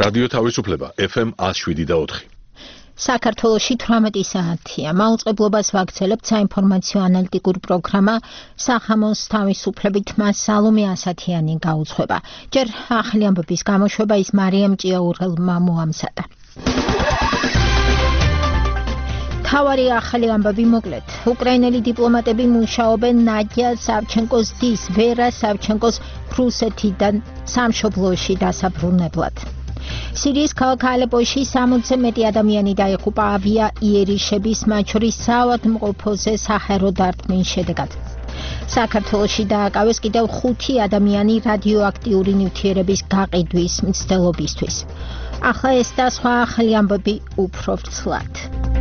რადიო თავისუფლება FM 107.4. საქართველოში 18 საათია. მაუწყებლობას ვაგრძელებთ საინფორმაციო ანალიტიკურ პროგრამა სახამოს თავისუფლებით მას სალომე ასათიანი გაუძღვება. ჯერ ახალი ამბების გამოშვება ის მარიამ ჭიაურელმა მოამზადა. თავარი ახალი ამბები მოკლედ. უკრაინელი დიპლომატები მუშაობენ ნადია სავჩენკოს დის, ვერა სავჩენკოს რუსეთიდან სამშობლოში დასაბრუნებლად. სირიის ქალაქ ალეპოში 60-ზე მეტი ადამიანი დაიღუპა ავია იერიშების, მათ შორის საავადმყოფოზე საჰაერო დარტყმის შედეგად. საქართველოში დააკავეს კიდევ 5 ადამიანი რადიოაქტიური ნივთიერების გაყიდვის მცდელობისთვის. ახლა ეს და სხვა ახალი ამბები უფრო ვრცლად.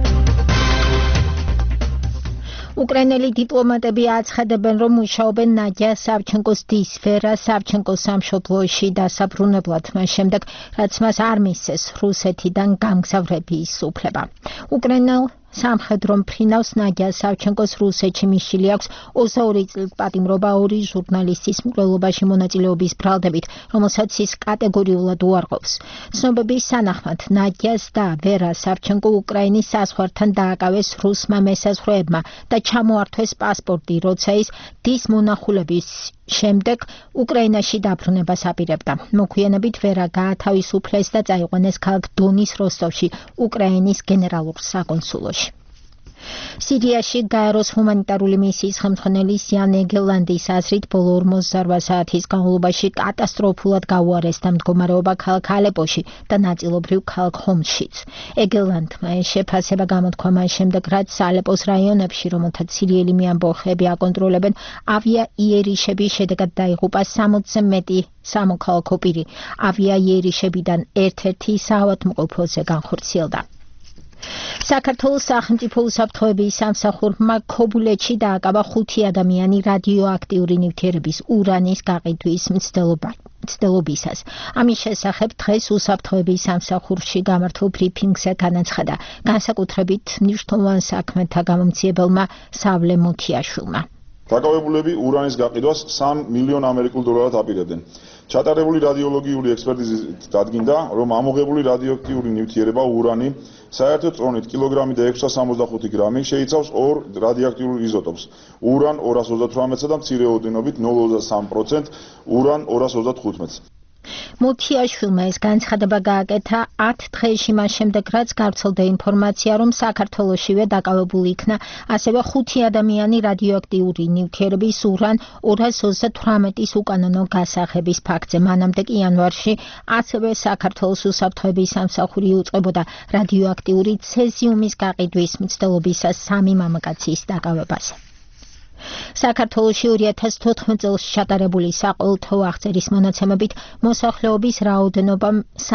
უკრაინელი დიპლომატები აცხადებენ, რომ მუშაობენ ნადია სავჩენკოს დის, ვერა სავჩენკოს სამშობლოში დასაბრუნებლად, მას შემდეგ, რაც მას არ მისცეს რუსეთიდან გამგზავრების უფლება. უკრაინელ სამხედრო მფრინავს ნადია სავჩენკოს რუსეთში მისული აქვს 22 წლის პატიმრობა 2 ჟურნალისტის მკვლელობაში მონაწილეობის ბრალდებით, რომელსაც ის კატეგორიულად უარყოფს. ცნობების თანახმად, ნადიას და ვერა სავჩენკო უკრაინის საზღვართან დააკავეს რუსმა მესაზღვრეებმა და ჩამოართვეს პასპორტი, როცა ის დის მონახულების შემდეგ უკრაინაში დაბრუნებას აპირებდა. მოგვიანებით ვერა გაათავისუფლეს და წაიყვანეს ქალაქ დონის როსტოვში, უკრაინის გენერალურ საკონსულოში. სირიაში გაეროს ჰუმანიტარული მისიის ხელმძღვანელი სიან ეგელანდის აზრით ბოლო 48 საათის განმავლობაში კატასტროფულად გაუარესდა მდგომარეობა ქალაქ ალეპოში და ნაწილობრივ ქალაქ ხომსშიც. ეგელანდმა ეს შეფასება გამოთქვა მას შემდეგ, რაც ალეპოს რაიონებში, რომელთაც სირიელი მეამბოხეები აკონტროლებენ, ავია იერიშების შედეგად დაიღუპა 60-ზე მეტი სამოქალაქო პირი. ავია იერიშებიდან ერთ-ერთი საავადმყოფოზე განხორციელდა. საქართველოს სახელმწიფო უსაფრთხოების სამსახურმა ქობულეთში დააკავა 5 ადამიანი რადიოაქტიური ნივთიერების ურანის გაყიდვის მცდელობისას. ამის შესახებ დღეს უსაფრთხოების სამსახურში გამართულ ბრიფინგზე განაცხადა განსაკუთრებით მნიშვნელოვან საქმეთა გამომცემელმა სავლე მოთიაშვილმა. დაკავებულები ურანის გაყიდვას $3 მილიონ აპირებდნენ. ჩატარებული რადიოლოგიური ექსპერტიზით დადგინდა, რომ ამოღებული რადიოაქტიური ნივთიერება ურანი საერთო წონით კილოგრამი და 665 გრამი შეიცავს 2 რადიოაქტიურ იზოტოპს: ურან 238-ს და მცირე ოდენობით 0,3% ურან 235-ს. მოთიაშვილმა ეს განცხადება გააკეთა 10 დღეში მას შემდეგ, რაც გავრცელდა ინფორმაცია, რომ საქართველოშივე დაკავებული იქნა ასევე 5 ადამიანი რადიოაქტიური ნივთიერების ურან 238-ის უკანონო გასაღების ფაქტზე. მანამდე კი იანვარში ასევე საქართველოს უსაფრთხოების სამსახური უწყებოდა რადიოაქტიური ცეზიუმის გაყიდვის მცდელობისას 3 მამაკაცის დაკავებას. საქართველოში 2014 წელს ჩატარებული საყოველთაო აღწერის მონაცემებით მოსახლეობის რაოდენობა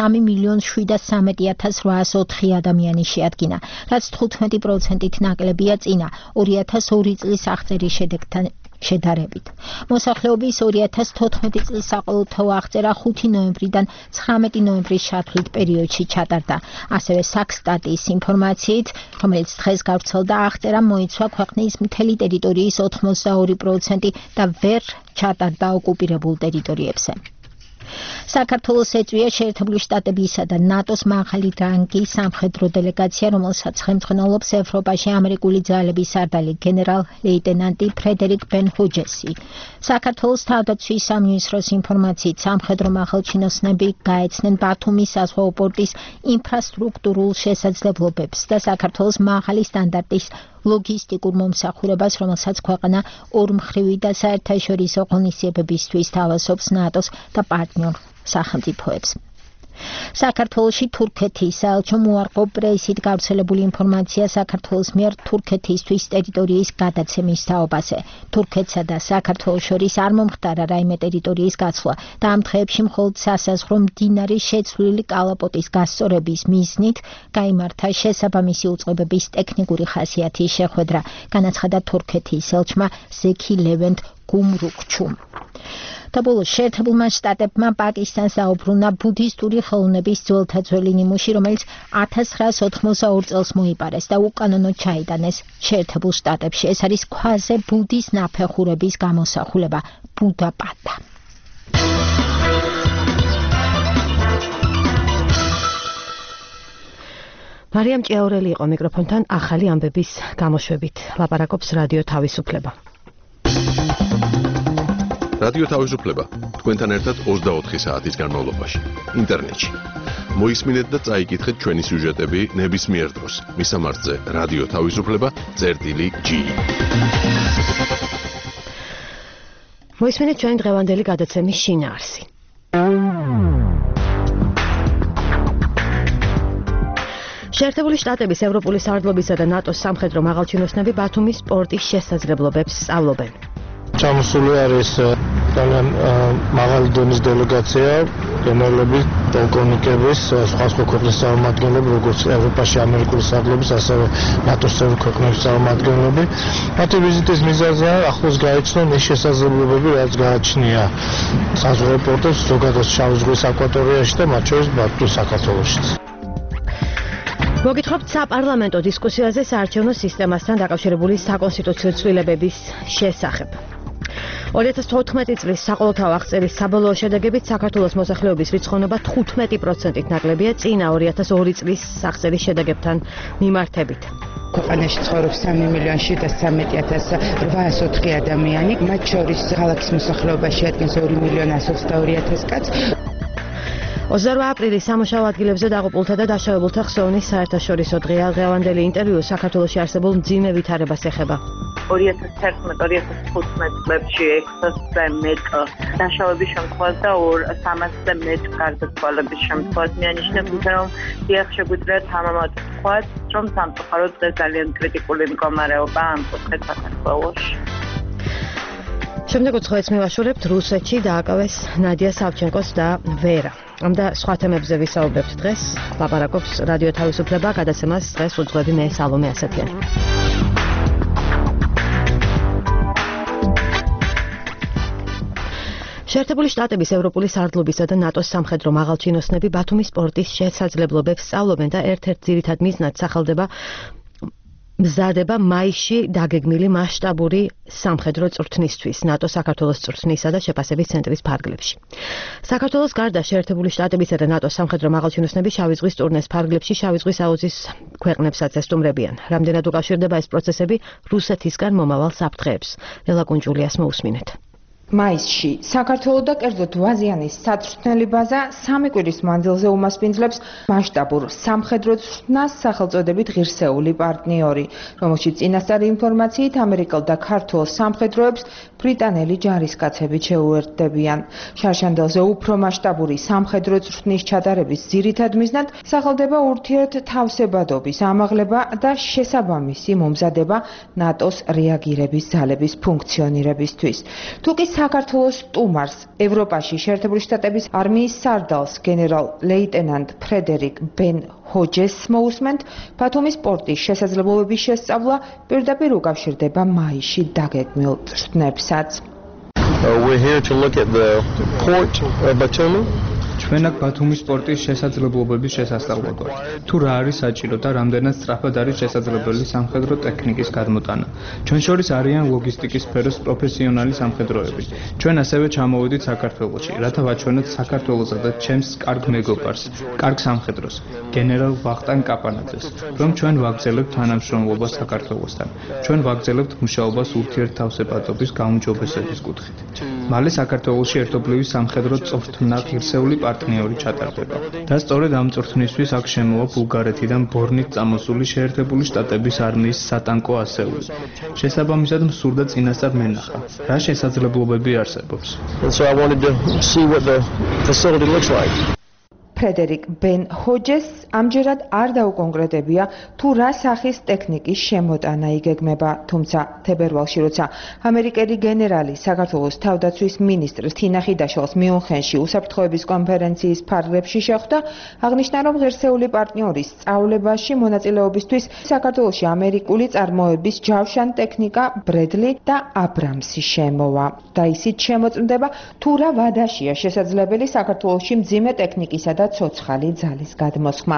3,713,804 ადამიანი შეადგინა, რაც 15%-ით ნაკლებია წინა 2002 წლის აღწერის შედეგთან შედარებით. მოსახლეობის 2014 წლის საყოველთაო აღწერა 5 ნოემბრიდან 19 ნოემბრის ჩათვლით პერიოდში ჩატარდა. ასევე საქსტატის ინფორმაციით, რომელიც დღეს გავრცელდა, აღწერა მოიცვა ქვეყნის მთელი ტერიტორიის 82% და ვერ ჩატარდა ოკუპირებულ ტერიტორიებზე. საქართველოს ეწვია შეერთებული შტატებისა და ნატოს მაღალი რანგის სამხედრო დელეგაცია, რომელსაც ხელმძღვანელობს ევროპაში ამერიკული ძალების სარდალი გენერალ-ლეიტენანტი ფრედერიკ ბენ ჰუჯესი. საქართველოს თავდაცვის სამინისტროს ინფორმაციით, სამხედრო მაღალჩინოსნები გაეცნენ ბათუმის საზღვაო პორტის ინფრასტრუქტურულ შესაძლებლობებს და საქართველოს მაღალი სტანდარტის ლოგისტიკურ მომსახურებას, რომელსაც ქვეყანა ორმხრივი და საერთაშორისო ღონისძიებებისთვის თავაზობს ნატოს და პარტნიორ სახელმწიფოებს. საქართველოში თურქეთის საელჩომ უარყო პრესით გავრცელებული ინფორმაცია საქართველოს მიერ თურქეთისთვის ტერიტორიის გადაცემის თაობაზე. თურქეთსა და საქართველოს შორის არ მომხდარა რაიმე ტერიტორიის გაცვლა და ამ დღეებში მხოლოდ სასაზღვრო მდინარის შეცვლილი კალაპოტის გასწორების მიზნით გაიმართა შესაბამისი უწყებების ტექნიკური ხასიათის შეხვედრა, განაცხადა თურქეთის ელჩმა ზექი ლევენტ გუმრუქჩუმ. და ბოლოს შეერთებულმა შტატებმა პაკისტანს დაუბრუნა ბუდისტური ხელოვნების ძველთა ძველი ნიმუში, რომელიც 1982 წელს მოიპარეს და უკანონოდ ჩაიტანეს შეერთებულ შტატებში. ეს არის ქვაზე ბუდის ნაფეხურების გამოსახულება ბუდაპატა. მარიამ ჭიაურელი იყო მიკროფონთან ახალი ამბების გამოშვებით. ლაპარაკობს რადიო თავისუფლება. რადიო თავისუფლება თქვენთან ერთად 24 საათის განმავლობაში ინტერნეტში. მოისმინეთ და წაიკითხეთ ჩვენი სიუჟეტები ნებისმიერ დროს. მისამართზე რადიო თავისუფლება.g. მოისმინეთ ჩვენი დღევანდელი გადაცემის შინაარსი. შეერთებული შტატების ევროპული სარდლობისა და ნატოს სამხედრო მაღალჩინოსნები ბათუმის სპორტის შესაძლებლობებს სწავლობენ. ჩამოსული არის ძალიან მაღალი დონის დელეგაცია, გენერლების, პოლკოვნიკების, სხვა ქვეყნის წარმომადგენლები, როგორც ევროპაში ამერიკული სარდლობის, ასევე ნატოს წევრი ქვეყნების წარმომადგენლები. მათი ვიზიტის მიზეზია ახლოს გაიცნონ ის შესაძლებლობები, რაც გააჩნია საზღვაო პორტებს, ზოგადად შავი ზღვის აკვატორიაში და მათ შორის ბათუმის საქართველოშიც. მოგითხრობთ საპარლამენტო დისკუსიაზე საარჩევნო სისტემასთან დაკავშირებული საკონსტიტუციო ცვლილებების შესახებ. 2014 წლის საყოველთაო აღწერის საბოლოო შედეგებით საქართველოს მოსახლეობის რიცხოვნობა 15%-ით ნაკლებია წინა 2002 წლის აღწერის შედეგებთან მიმართებით. ქვეყანაში ცხოვრობს 3,713,804 ადამიანი, მათ შორის ქალაქის მოსახლეობა შეადგენს 2,122,000 კაცს. 28 აპრილის სამუშაო ადგილებზე დაღუპულთა და დაშავებულთა ხსოვნის საერთაშორისო დღეა. დღევანდელი ინტერვიუ საქართველოში არსებულ მძიმე ვითარებას ეხება. 2011-2015 წლებში 600-ზე მეტ დაშავების შემთხვევას და 300-ზე მეტ გარდაცვალების შემთხვევას მიანიშნებს, რომ დიახ შეგვიძლია თამამად ვთქვათ, რომ სამწუხაროდ დღეს ძალიან კრიტიკული მდგომარეობა ამ კუთხით საქართველოში. შემდეგ უცხოეთს მივაშორებთ რუსეთში დააკავეს ნადია სავჩენკოს და ვერა. ამ და სხვა თემებზე ვისაუბრებთ დღეს. ლაპარაკობს რადიო თავისუფლება, გადაცემას დღეს უძღვები მე სალომე ასათიანი. შეერთებული შტატების ევროპული სარდლობისა და ნატოს სამხედრო მაღალჩინოსნები ბათუმის სპორტის შესაძლებლობებს სწავლობენ და ერთ-ერთ ძირითად მიზნად სახელდება მზადება მაისში დაგეგმილი მასშტაბური სამხედრო წვრთნისთვის ნატო საქართველოს წვრთნისა და შეფასების ცენტრის ფარგლებში. საქართველოს გარდა შეერთებული შტატებისა და ნატოს სამხედრო მაღალჩინოსნები შავი ზღვის ტურნეს ფარგლებში შავი ზღვის აუზის ქვეყნებსაც ესტუმრებიან. რამდენად უკავშირდება ეს პროცესები რუსეთისგან მომავალ საფრთხეებს? ლელა კუნჯულიას მოусმინეთ. მაისში საქართველოს და კერძოდ ვაზიანის საწვრთნელი ბაზა 3 კვირის მანძილზე უმასპინძლებს მასშტაბურ სამხედრო წვრთნას სახელწოდებით ღირსეული პარტნიორი, რომელშიც წინასწარი ინფორმაციით ამერიკელ და ქართულ სამხედროებს ბრიტანელი ჯარისკაცები შეუერთდებიან. შარშანდელზე უფრო მასშტაბური სამხედრო წვრთნის ჩატარების ძირითად მიზნად სახელდება ურთიერთთავსებადობის ამაღლება და შესაბამისი მომზადება ნატოს რეაგირების ძალების ფუნქციონირებისთვის. თუკი საქართველოს სტუმარს ევროპაში შეერთებული შტატების არმიის სარდალს გენერალ ლეიტენანტ ფრედერიკ ბენ ჰოჯეს მოусმენთ, ბათუმის სპორტის შესაძლებლობების შესწავლა პირდაპირ უკავშირდება მაისში დაგეგმილ წვრთნებსაც. We're here to look at the port of Batumi. ჩვენ აქ ბათუმის სპორტის შესაძლებლობების შესასწავლად ვართ. თუ რა არის საჭირო და რამდენად სწრაფად არის შესაძლებელი სამხედრო ტექნიკის გადმოტანა. ჩვენ შორის არიან ლოგისტიკის სფეროს პროფესიონალი სამხედროები. ჩვენ ასევე ჩამოვედით საქართველოში, რათა ვაჩვენოთ საქართველოსა და ჩემს კარგ მეგობარს, კარგ სამხედროს, გენერალ ვახტანგ კაპანაძეს, რომ ჩვენ ვაგრძელებთ თანამშრომლობას საქართველოსთან. ჩვენ ვაგრძელებთ მუშაობას ურთიერთთავსებადობის გაუმჯობესების კუთხით. მალე საქართველოში ერთობლივი სამხედრო წვრთნა ღირსეული პარტნიორი ჩატარდება. და სწორედ ამ წვრთნისთვის აქ შემოვა ბულგარეთიდან ბორნით წამოსული შეერთებული შტატების არმიის სატანკო ასეული. შესაბამისად მსურდა წინასწარ მენახა, რა შესაძლებლობები არსებობს. So I wanted to see what the facility looks like. ფრედერიკ ბენ ჰოჯეს ამჯერად არ დაუკონკრეტებია თუ რა სახის ტექნიკის შემოტანა იგეგმება, თუმცა თებერვალში, როცა ამერიკელი გენერალი საქართველოს თავდაცვის მინისტრ თინა ხიდაშვილს მიუნხენში უსაფრთხოების კონფერენციის ფარგლებში შეხვდა, აღნიშნა, რომ ღირსეული პარტნიორის სწავლებაში მონაწილეობისთვის საქართველოში ამერიკული წარმოების ჯავშან ტექნიკა ბრედლი და აბრამსი შემოვა და ისიც შემოწმდება თუ რა ვადაშია შესაძლებელი საქართველოში მძიმე ტექნიკისა და ცოცხალი ძალის გადმოსხმა.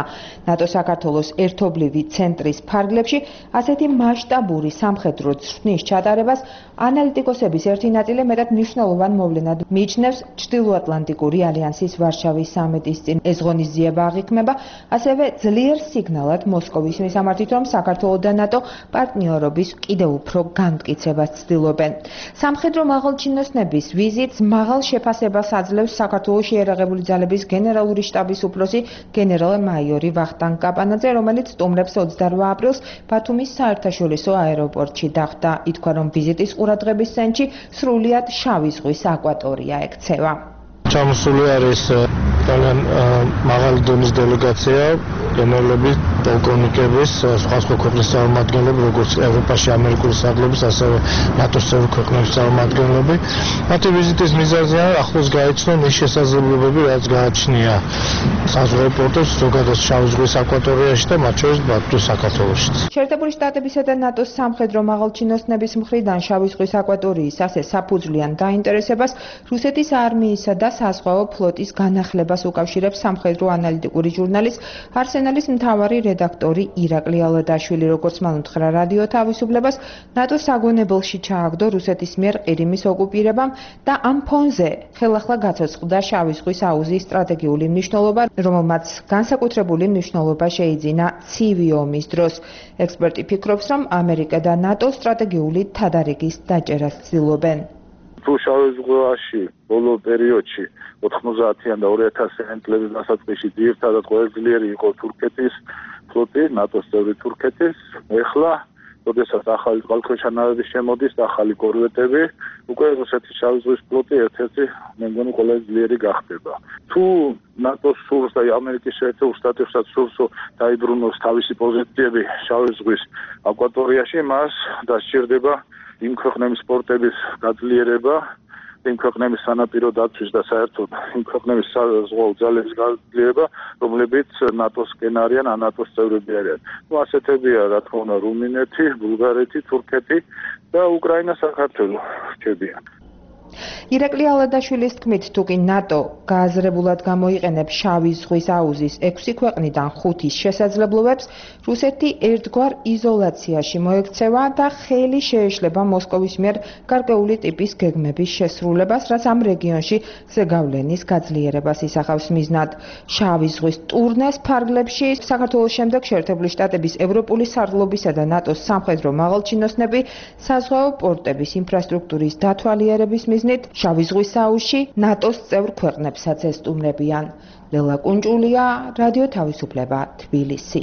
ნატო საქართველოს ერთობლივი ცენტრის ფარგლებში ასეთი მასშტაბური სამხედრო ცვლის ჩატარებას ანალიტიკოსების ერთი ნაწილი მეტად მნიშვნელოვან მოვლენად მიიჩნევს ჩრდილოატლანტიკური ალიანსის ვარშავის სამიტის წინ ეს ღონისძიება აღიქმება ასევე ძლიერ სიგნალად მოსკოვის მისამართით, რომ საქართველო და ნატო პარტნიორობის კიდევ უფრო განმტკიცებას ცდილობენ. სამხედრო მაღალჩინოსნების ვიზიტს მაღალ შეფასებას აძლევს საქართველოს შეიარაღებული ძალების გენერალური შტაბის უფროსი გენერალ-მაიორი ვახტანგ კაპანაძე, რომელიც სტუმრებს 28 აპრილს ბათუმის საერთაშორისო აეროპორტში დახვდა. ითქვა, რომ ვიზიტის ყურადღების ცენტრში სრულიად შავი ზღვის აკვატორია ექცევა. ჩამოსული არის ძალიან მაღალი დონის დელეგაცია, გენერლების, პოლკოვნიკების, სხვა ქვეყნის წარმომადგენლები, როგორც ევროპაში ამერიკული საგლობის, ასევე ნატოს წევრი ქვეყნების წარმომადგენლები. მათი ვიზიტის მიზეზია ახლოს გაიცნონ ის შესაძლებლობები, რაც გააჩნია საზღვაო პორტებს, ზოგადად შავი ზღვის აკვატორიაში და მათ შორის ბათუმის საქართველოშიც. შეერთებული შტატებისა და ნატოს სამხედრო მაღალჩინოსნების მხრიდან შავი ზღვის აკვატორიის ასე საფუძვლიან დაინტერესებას რუსეთის არმიისა და საზღვაო ფლოტის განახლებას უკავშირებს სამხედრო ანალიტიკური ჟურნალის არსენალის მთავარი რედაქტორი ირაკლი ალადაშვილი, როგორც მან უთხრა რადიო თავისუფლებას, ნატოს საგონებელში ჩააგდო რუსეთის მიერ ყირიმის ოკუპირებამ და ამ ფონზე ხელახლა გაცოცხლდა შავი ზღვის აუზის სტრატეგიული მნიშვნელობა, რომელმაც განსაკუთრებული მნიშვნელობა შეიძინა ცივი ომის დროს. ექსპერტი ფიქრობს, რომ ამერიკა და ნატო სტრატეგიული თადარიგის დაჭერას ცდილობენ. თუ შავი ზღვაში ბოლო პერიოდში 90-იან და 2000-იან წლების დასაწყისში ძირითადად ყველაზე ძლიერი იყო თურქეთის ფლოტი, ნატოს წევრი თურქეთის. ეხლა, როდესაც ახალი წყალქვეშა შემოდის და ახალი კორვეტები, უკვე რუსეთის შავი ზღვის ფლოტი ერთ-ერთი მე მგონი ყველაზე ძლიერი გახდება. თუ ნატოს სურს და ამერიკის შეერთებულ შტატებსაც სურს დაიბრუნოს თავისი პოზიციები შავი ზღვის აკვატორიაში, მას დასჭირდება იმ ქვეყნების პორტების გაძლიერება, იმ ქვეყნების სანაპირო დაცვის და საერთოდ იმ ქვეყნების საზღვაო ძალების გაძლიერება, რომლებიც ნატოსკენ არიან, ან ნატოს წევრები არიან. ასეთებია, რა თქმა უნდა, რუმინეთი, ბულგარეთი, თურქეთი და უკრაინა, საქართველო რჩებიან. ირაკლი ალადაშვილის თქმით, თუკი ნატო გააზრებულად გამოიყენებს შავი ზღვის აუზის 6 ქვეყნიდან 5-ის შესაძლებლობებს, რუსეთი ერთგვარ იზოლაციაში მოექცევა და ხელი შეეშლება მოსკოვის მიერ გარკვეული ტიპის გეგმების შესრულებას, რაც ამ რეგიონში ზეგავლენის გაძლიერებას ისახავს მიზნად. შავი ზღვის ტურნეს ფარგლებში საქართველოს შემდეგ შეერთებული შტატების ევროპული სარდლობისა და ნატოს სამხედრო მაღალჩინოსნები საზღვაო პორტების ინფრასტრუქტურის დათვალიერების მიზნით შავი ზღვის აუზში ნატოს წევრ ქვეყნებსაც ესტუმრებიან. ლელა კუნჭულია, რადიო თავისუფლება, თბილისი.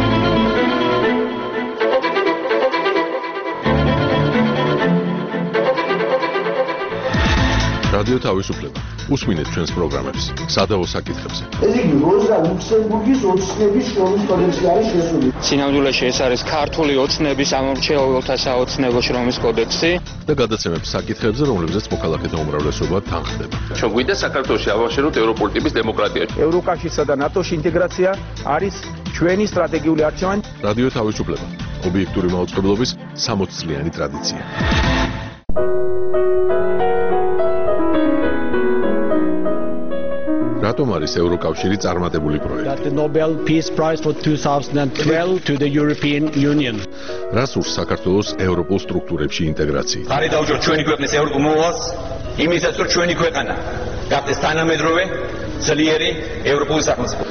რადიო თავისუფლება. უსმინეთ ჩვენს პროგრამებს სადავო საკითხებზე. ეს იგი როზა ლუქსემბურგის ოცნების შრომის კოდექსი არის შესული. სინამდვილეში ეს არის ქართული ოცნების ამორჩეულთა საოცნებო შრომის კოდექსი და გადაცემებს საკითხებზე, რომლებზეც მოქალაქეთა უმრავლესობა თანხდება. ჩვენ გვინდა საქართველოში ავაშენოთ ევროპული ტიპის დემოკრატია. ევროკავშირსა და ნატოში ინტეგრაცია არის ჩვენი სტრატეგიული არჩევანი. რადიო თავისუფლება. ობიექტური მაუწყებლობის 60 წლიანი ტრადიცია. რატომ არის ევროკავშირი წარმატებული პროექტი? The Nobel Peace Prize for 2012 to the European Union. რას ურს საქართველოს ევროპულ სტრუქტურებში ინტეგრაცია? ხარი დაუჯეროთ ჩვენი ქვეყნის ევროპულ მოვალს, იმისაც რომ ჩვენი ქვეყანა გახდეს თანამედროვე, ძლიერი ევროპული სახელმწიფო.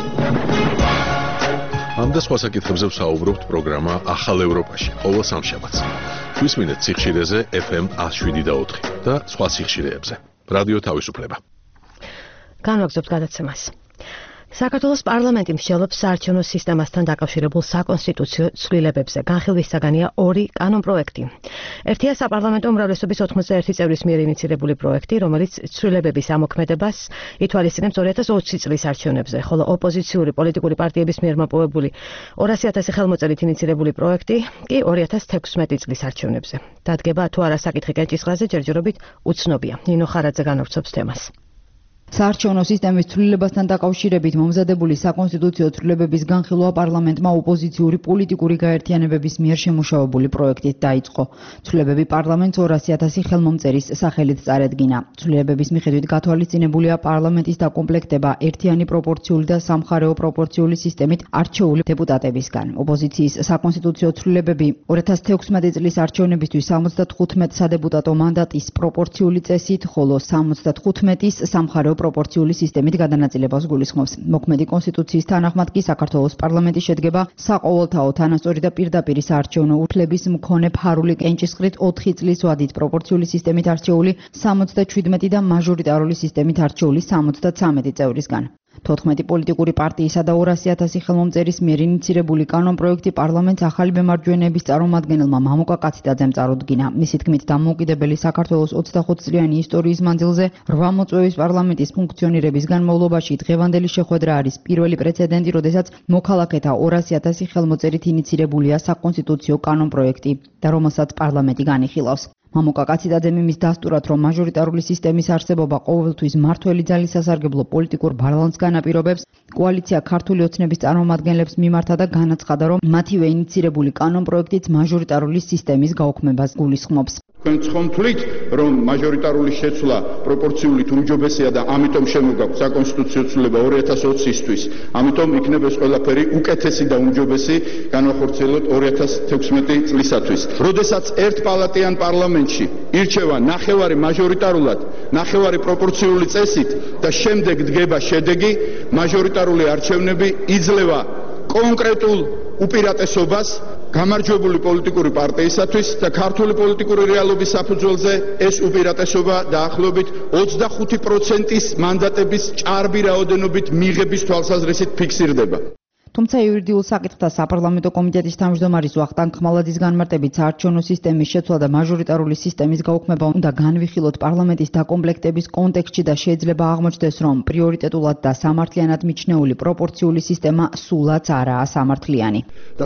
ამ და სხვა საკითხებზე ვსაუბრობთ პროგრამა ახალ ევროპაში, ყოველ სამშაბათს. გვისმინეთ სიხშირეზე FM 107.4 და სხვა სიხშირეებზე. რადიო თავისუფლება. განვაგრძობთ გადაცემას. საქართველოს პარლამენტი მსჯელობს საარჩევნო სისტემასთან დაკავშირებულ საკონსტიტუციო ცვლილებებზე. განხილვისაგანია 2 კანონპროექტი. ერთია საპარლამენტო უმრავლესობის 81 წევრის მიერ ინიცირებული პროექტი, რომელიც ცვლილებების ამოქმედებას ითვალისწინებს 2020 წლის არჩევნებზე, ხოლო ოპოზიციური პოლიტიკური პარტიების მიერ მოპოვებული 200.000 ხელმოწერით ინიცირებული პროექტი კი 2016 წლის არჩევნებზე. დადგება თუ არა საკითხი კენჭისყრაზე ჯერჯერობით უცნობია. ნინო ხარაძე განავრცობს თემას. საარჩევნო სისტემის ცვლილებასთან დაკავშირებით მომზადებული საკონსტიტუციო ცვლილებების განხილვა პარლამენტმა ოპოზიციური პოლიტიკური გაერთიანებების მიერ შემუშავებული პროექტით დაიწყო. ცვლილებები პარლამენტს 200,000 ხელმომწერის სახელით წარედგინა. ცვლილებების მიხედვით გათვალისწინებულია პარლამენტის დაკომპლექტება ერთიანი პროპორციული და სამხარეო პროპორციული სისტემით არჩეული დეპუტატებისგან. ოპოზიციის საკონსტიტუციო ცვლილებები 2016 წლის არჩევნებისთვის 75 სადეპუტატო მანდატის პროპორციული წესით, ხოლო 75-ის სამხარეო პროპორციული სისტემით გადანაწილებას გულისხმობს. მოქმედი კონსტიტუციის თანახმად კი საქართველოს პარლამენტი შედგება საყოველთაო, თანასწორი და პირდაპირი საარჩევნო უფლების მქონე ფარული კენჭისყრით 4 წლის ვადით პროპორციული სისტემით არჩეული 77 და მაჟორიტარული სისტემით არჩეული 73 წევრისგან. 14 პოლიტიკური პარტიისა და 200,000 ხელმომწერის მიერ ინიცირებული კანონპროექტი პარლამენტს ახალი მემარჯვენეების წარმომადგენელმა მამუკა კაციდაძემ წარუდგინა. მისი თქმით, დამოუკიდებელი საქართველოს 25 წლიანი ისტორიის მანძილზე 8 მოწვევის პარლამენტის ფუნქციონირების განმავლობაში დღევანდელი შეხვედრა არის პირველი პრეცედენტი, როდესაც მოქალაქეთა 200,000 ხელმოწერით ინიცირებულია საკონსტიტუციო კანონპროექტი და რომელსაც პარლამენტი განიხილავს. მამუკა კაციდაძემ იმის დასტურად, რომ მაჟორიტარული სისტემის არსებობა ყოველთვის მმართველი ძალის სასარგებლო პოლიტიკურ ბალანსს განაპირობებს, კოალიცია ქართული ოცნების წარმომადგენლებს მიმართა და განაცხადა, რომ მათივე ინიცირებული კანონპროექტიც მაჟორიტარული სისტემის გაუქმებას გულისხმობს. თქვენ ცხონთვლით, რომ მაჟორიტარული შეცვლა პროპორციულით უმჯობესია და ამიტომ შემოგაქვს საკონსტიტუციო ცვლილება 2020-ისთვის. ამიტომ იქნება ეს ყველაფერი უკეთესი და უმჯობესი განახორციელოთ 2016 წლისათვის. როდესაც ერთპალატიან პარლამენტში ირჩევა ნახევარი მაჟორიტარულად, ნახევარი პროპორციული წესით და შემდეგ დგება შედეგი, მაჟორიტარული არჩევნები იძლევა კონკრეტულ უპირატესობას გამარჯვებული პოლიტიკური პარტიისათვის და ქართული პოლიტიკური რეალობის საფუძველზე ეს უპირატესობა დაახლოებით 25%-ის მანდატების ჭარბი რაოდენობით მიღების თვალსაზრისით ფიქსირდება. თუმცა იურიდიულ საკითხთა საპარლამენტო კომიტეტის თავმჯდომარის ვახტანგ ხმალაძის განმარტებით საარჩევნო სისტემის შეცვლა და მაჟორიტარული სისტემის გაუქმება უნდა განვიხილოთ პარლამენტის დაკომპლექტების კონტექსტში და შეიძლება აღმოჩნდეს, რომ პრიორიტეტულად და სამართლიანად მიჩნეული პროპორციული სისტემა სულაც არაა სამართლიანი. და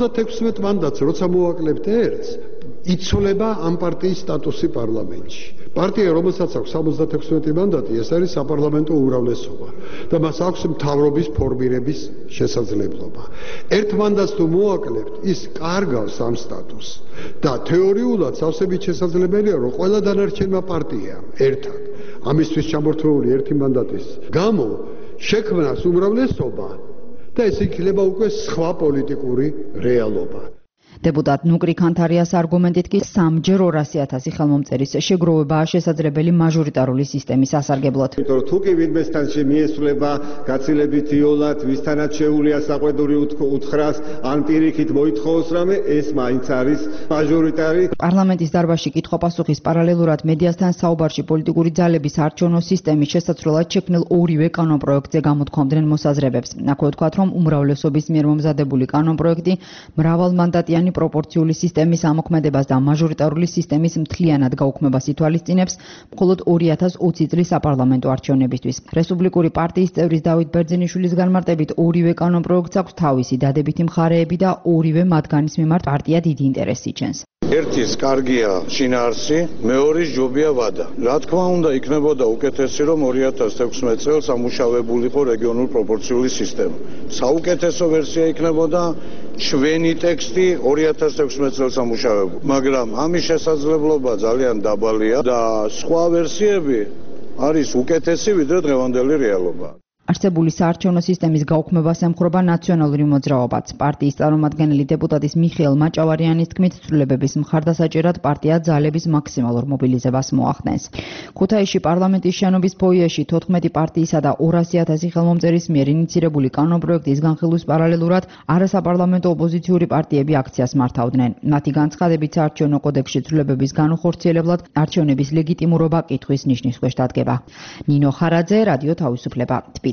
76 მანდატს როცა მოვაკლებთ ერთს, იცვლება ამ პარტიის სტატუსი პარლამენტში. პარტია, რომელსაც აქვს 76 მანდატი, ეს არის საპარლამენტო უმრავლესობა და მას აქვს მთავრობის ფორმირების შესაძლებლობა. ერთ მანდატს თუ მოაკლებთ, ის კარგავს ამ სტატუსს და თეორიულად სავსებით შესაძლებელია, რომ ყველა დანარჩენმა პარტიამ ერთად ამისთვის ჩამორთმეული ერთი მანდატის გამო შექმნას უმრავლესობა და ეს იქნება უკვე სხვა პოლიტიკური რეალობა. დეპუტატ ნუკრი ქანთარიას არგუმენტით კი სამჯერ 200,000 ხელმომწერის შეგროვებაა შესაძლებელი მაჟორიტარული სისტემის ასარგებლოდ. იმიტომ რომ თუ კი ვინმესთან მიესწრება გაცილებით იოლად, ვისთანაც შეუულია საყვედური უთხრას, ან პირიქით მოითხოვოს რამე, ეს მაინც არის მაჟორიტარი. პარლამენტის დარბაზში კითხვა-პასუხის პარალელურად მედიასთან საუბარში პოლიტიკური ძალების არჩევნო სისტემის შესაძლებლად შექმნილ ორივე კანონპროექტზე გამოთქვამდნენ მოსაზრებებს. აქვე ვთქვათ, რომ უმრავლესობის მიერ მომზადებული კანონპროექტი მრავალმანდატიანი პროპორციული სისტემის ამოქმედებას და მაჟორიტარული სისტემის მთლიანად გაუქმებას ითვალისწინებს, მხოლოდ 2020 წლის საპარლამენტო არჩევნებისთვის. რესპუბლიკური პარტიის წევრის დავით ბერძენიშვილის განმარტებით, ორივე კანონპროექტს აქვს თავისი დადებითი მხარეები და ორივე მათგანის მიმართ პარტია დიდი ინტერესს იჩენს. ერთის კარგია შინაარსი, მეორის ჯობია ვადა. რა თქმა უნდა, იქნებოდა უკეთესი, რომ 2016 წელს ამუშავებულიყო რეგიონულ პროპორციული სისტემა. საუკეთესო ვერსია იქნებოდა ჩვენი ტექსტი 2016 წელს ამუშავებული. მაგრამ ამის შესაძლებლობა ძალიან დაბალია და სხვა ვერსიები არის უკეთესი ვიდრე დღევანდელი რეალობა. არსებული საარჩევნო სისტემის გაუქმებას ემხრობა ნაციონალური მოძრაობაც. პარტიის წარმომადგენელი დეპუტატის მიხეილ მაჭავარიანის თქმით, ცვლილებების მხარდასაჭერად პარტია ძალების მაქსიმალურ მობილიზებას მოახდენს. ქუთაისში პარლამენტის შენობის ფოიეში 14 პარტიისა და 200,000 ხელმომწერის მიერ ინიცირებული კანონპროექტის განხილვის პარალელურად არასაპარლამენტო ოპოზიციური პარტიები აქციას მართავდნენ. მათი განცხადებით, საარჩევნო კოდექსში ცვლილებების განუხორციელებლად არჩევნების ლეგიტიმურობა კითხვის ნიშნის ქვეშ დადგება. ნინო ხარაძე, რადიო თავისუფლება, თბილისი.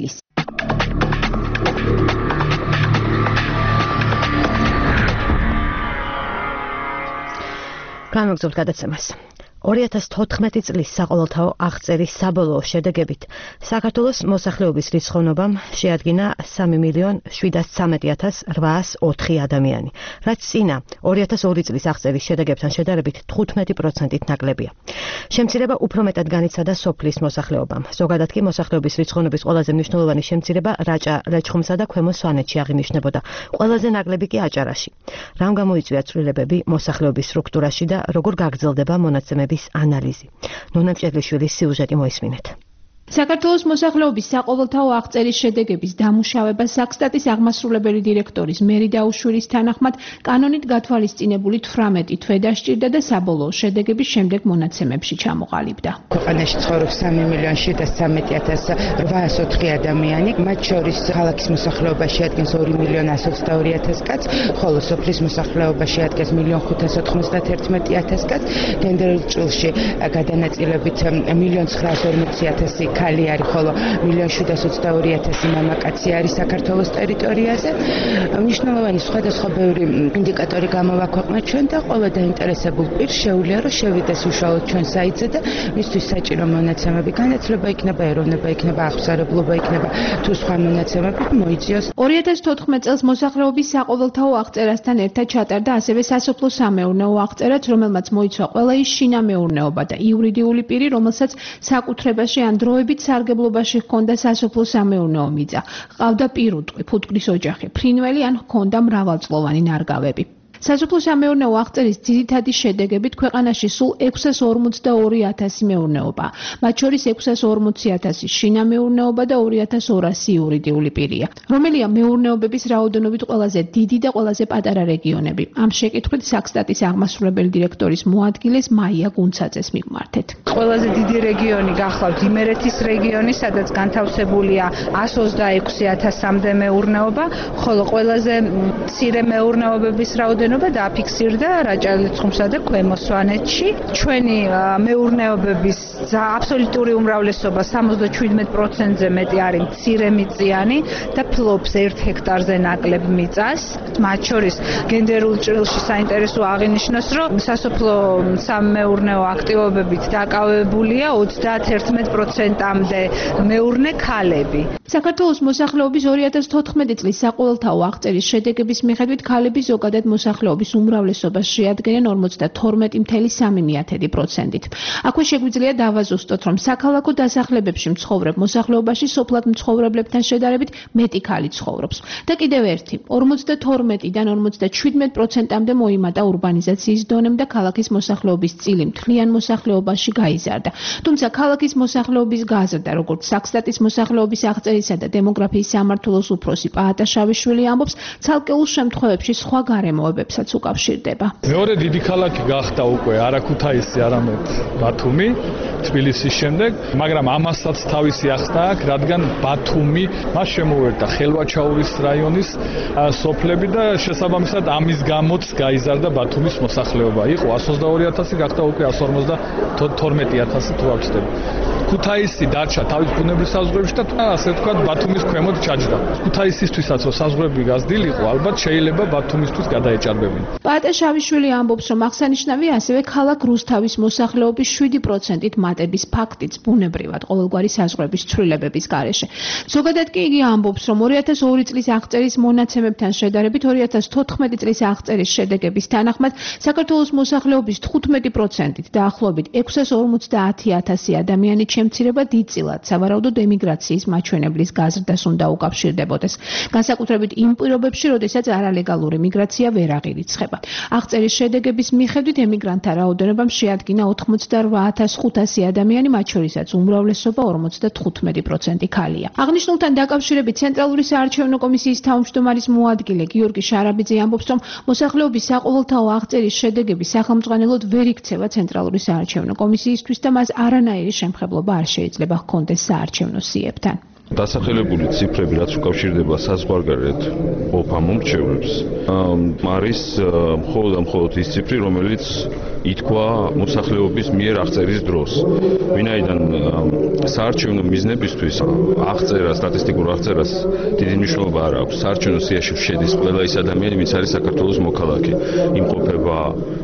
გამოგზავნოთ გადაცემას. 2014 წლის საყოველთაო აღწერის საბოლოო შედეგებით საქართველოს მოსახლეობის რიცხოვნობამ შეადგინა 3.713.804 ადამიანი, რაც წინა 2002 წლის აღწერის შედეგებთან შედარებით 15%-ით ნაკლებია. შემცირება უფრო მეტად განიცადა სოფლის მოსახლეობამ. ზოგადად კი მოსახლეობის რიცხოვნობის ყველაზე მნიშვნელოვანი შემცირება რაჭა, ლეჩხუმსა და ქვემო სვანეთში აღინიშნებოდა. ყველაზე ნაკლები კი აჭარაში. რამ გამოიწვია ცვლილებები მოსახლეობის სტრუქტურაში და როგორ გაგრძელდება მონაცემები ანალიზი. ნონა მჭედლიშვილის სიუჟეტი მოისმინეთ. საქართველოს მოსახლეობის საყოველთაო აღწერის შედეგების დამუშავება საქსტატის აღმასრულებელი დირექტორის მერი დაუშვილის თანახმად კანონით გათვალისწინებული 18 თვე დასჭირდა და საბოლოო შედეგების შემდეგ მონაცემებში ჩამოყალიბდა. ქვეყანაში ცხოვრობს 3.713.804 ადამიანი, მათ შორის ქალაქის მოსახლეობა შეადგენს 2.122.000 კაცს, ხოლო სოფლის მოსახლეობა შეადგენს 1.591.000 კაცს, გენდერულ ჭრილში გადანაწილებით 1.940.000 ქალი არის, ხოლო 1.722.000 მამაკაცი არის საქართველოს ტერიტორიაზე. მნიშვნელოვანი სხვადასხვა ბევრი ინდიკატორი გამოვაქვეყნეთ ჩვენ და ყველა დაინტერესებულ პირს შეუძლია რომ შევიდეს უშუალოდ ჩვენ საიტზე და მისთვის საჭირო მონაცემები განათლება იქნება, ეროვნება იქნება, აღსარებლობა იქნება, თუ სხვა მონაცემები მოიწიოს. 2014 წელს მოსახლეობის საყოველთაო აღწერასთან ერთად ჩატარდა ასევე სასოფლო-სამეურნეო აღწერაც, რომელმაც მოიცვა ყველა ის შინამეურნეობა და იურიდიული პირი, რომელსაც საკუთრებაში ან დროებით სარგებლობაში ჰქონდა სასოფლო-სამეურნეო მიწა, ჰყავდა პირუტყვი, ფუტკრის ოჯახი, ფრინველი ან ჰქონდა მრავალწლოვანი ნარგავები. სასოფლო-სამეურნეო აღწერის ძირითადი შედეგებით ქვეყანაში სულ 642.000 მეურნეობა, მათ შორის 640.000 შინამეურნეობა და 2.200 იურიდიული პირია, რომელია მეურნეობების რაოდენობით ყველაზე დიდი და ყველაზე პატარა რეგიონები. ამ შეკითხვით საქსტატის აღმასრულებელი დირექტორის მოადგილეს მაია გუნცაძეს მივმართეთ. ყველაზე დიდი რეგიონი გახლავთ იმერეთის რეგიონი, სადაც განთავსებულია 126.000-მდე მეურნეობა, ხოლო ყველაზე მცირე მეურნეობების რაოდენობა დააფიქსირდა რაჭა-ლეჩხუმსა და ქვემო სვანეთში. ჩვენი მეურნეობების აბსოლუტური უმრავლესობა 77%-ზე მეტი არის მცირემიწიანი და ფლობს 1 ჰექტარზე ნაკლებ მიწას. მათ შორის გენდერულ ჭრილში საინტერესო აღინიშნოს, რომ სასოფლო სამეურნეო აქტივობებით დაკავებულია 31%-მდე მეურნე ქალები. საქართველოს მოსახლეობის 2014 წლის საყოველთაო აღწერის შედეგების მიხედვით ქალები ზოგადად მოსახლეობის უმრავლესობას შეადგენენ 52.3%-ით. აქვე შეგვიძლია დავაზუსტოთ, რომ საქალაქო დასახლებებში მცხოვრებ მოსახლეობაში სოფლად მცხოვრებლებთან შედარებით მეტი ქალი ცხოვრობს. და კიდევ ერთი, 52-დან 57%-მდე მოიმატა ურბანიზაციის დონემ და ქალაქის მოსახლეობის წილი მთლიან მოსახლეობაში გაიზარდა. თუმცა ქალაქის მოსახლეობის გაზრდა, როგორც საქსტატის მოსახლეობის აღწერისა და დემოგრაფიის სამმართველოს უფროსი პაატა შავიშვილი ამბობს, ცალკეულ შემთხვევებში სხვა გარემოებებსაც უკავშირდება. მეორე დიდი ქალაქი გახდა უკვე არა ქუთაისი, არამედ ბათუმი, თბილისის შემდეგ, მაგრამ ამასაც თავისი ახსნა აქვს, რადგან ბათუმი მას შემოერთა ხელვაჩაურის რაიონის სოფლები და შესაბამისად ამის გამოც გაიზარდა ბათუმის მოსახლეობა. იყო 122.000, გახდა უკვე 152.000 თუ არ ვცდები. ქუთაისი დარჩა თავის ბუნებრივ საზღვრებში და ასე ვთქვათ ბათუმის ქვემოთ ჩაჯდა. ქუთაისისთვისაც რომ საზღვრები გაზრდილიყო, ალბათ შეიძლება ბათუმისთვის გადაეჭარბებინა. პაატა შავიშვილი ამბობს, რომ აღსანიშნავია ასევე ქალაქ რუსთავის მოსახლეობის 7%-ით მატების ფაქტიც ბუნებრივად ყოველგვარი საზღვრების ცვლილებების გარეშე. ზოგადად კი იგი ამბობს, რომ 2002 წლის აღწერის მონაცემებთან შედარებით 2014 წლის აღწერის შედეგების თანახმად საქართველოს მოსახლეობის 15%-ით დაახლოებით 650.000 ადამიანი შემცირება დიდწილად სავარაუდოდ ემიგრაციის მაჩვენებლის გაზრდას უნდა უკავშირდებოდეს. განსაკუთრებით იმ პირობებში, როდესაც არალეგალური მიგრაცია ვერ აღირიცხება. აღწერის შედეგების მიხედვით ემიგრანტთა რაოდენობამ შეადგინა 88.500 ადამიანი, მათ შორისაც უმრავლესობა 55% ქალია. აღნიშნულთან დაკავშირებით ცენტრალური საარჩევნო კომისიის თავმჯდომარის მოადგილე გიორგი შარაბიძე ამბობს, რომ მოსახლეობის საყოველთაო აღწერის შედეგები სახელმძღვანელოდ ვერ იქცევა ცენტრალური საარჩევნო კომისიისთვის და მას არანაირი შემხებლობა არ შეიძლება ჰქონდეს საარჩევნო სიებთან. დასახელებული ციფრები, რაც უკავშირდება საზღვარგარეთ ოფამ მომრჩევლებს, არის მხოლოდ ის ციფრი, რომელიც ითქვა მოსახლეობის მიერ აღწერის დროს. ვინაიდან საარჩევნო მიზნებისთვის აღწერა, სტატისტიკურ აღწერას დიდი მნიშვნელობა არ აქვს. საარჩევნო სიაში შედის ყველა ის ადამიანი, ვინც არის საქართველოს მოქალაქე. იმყოფება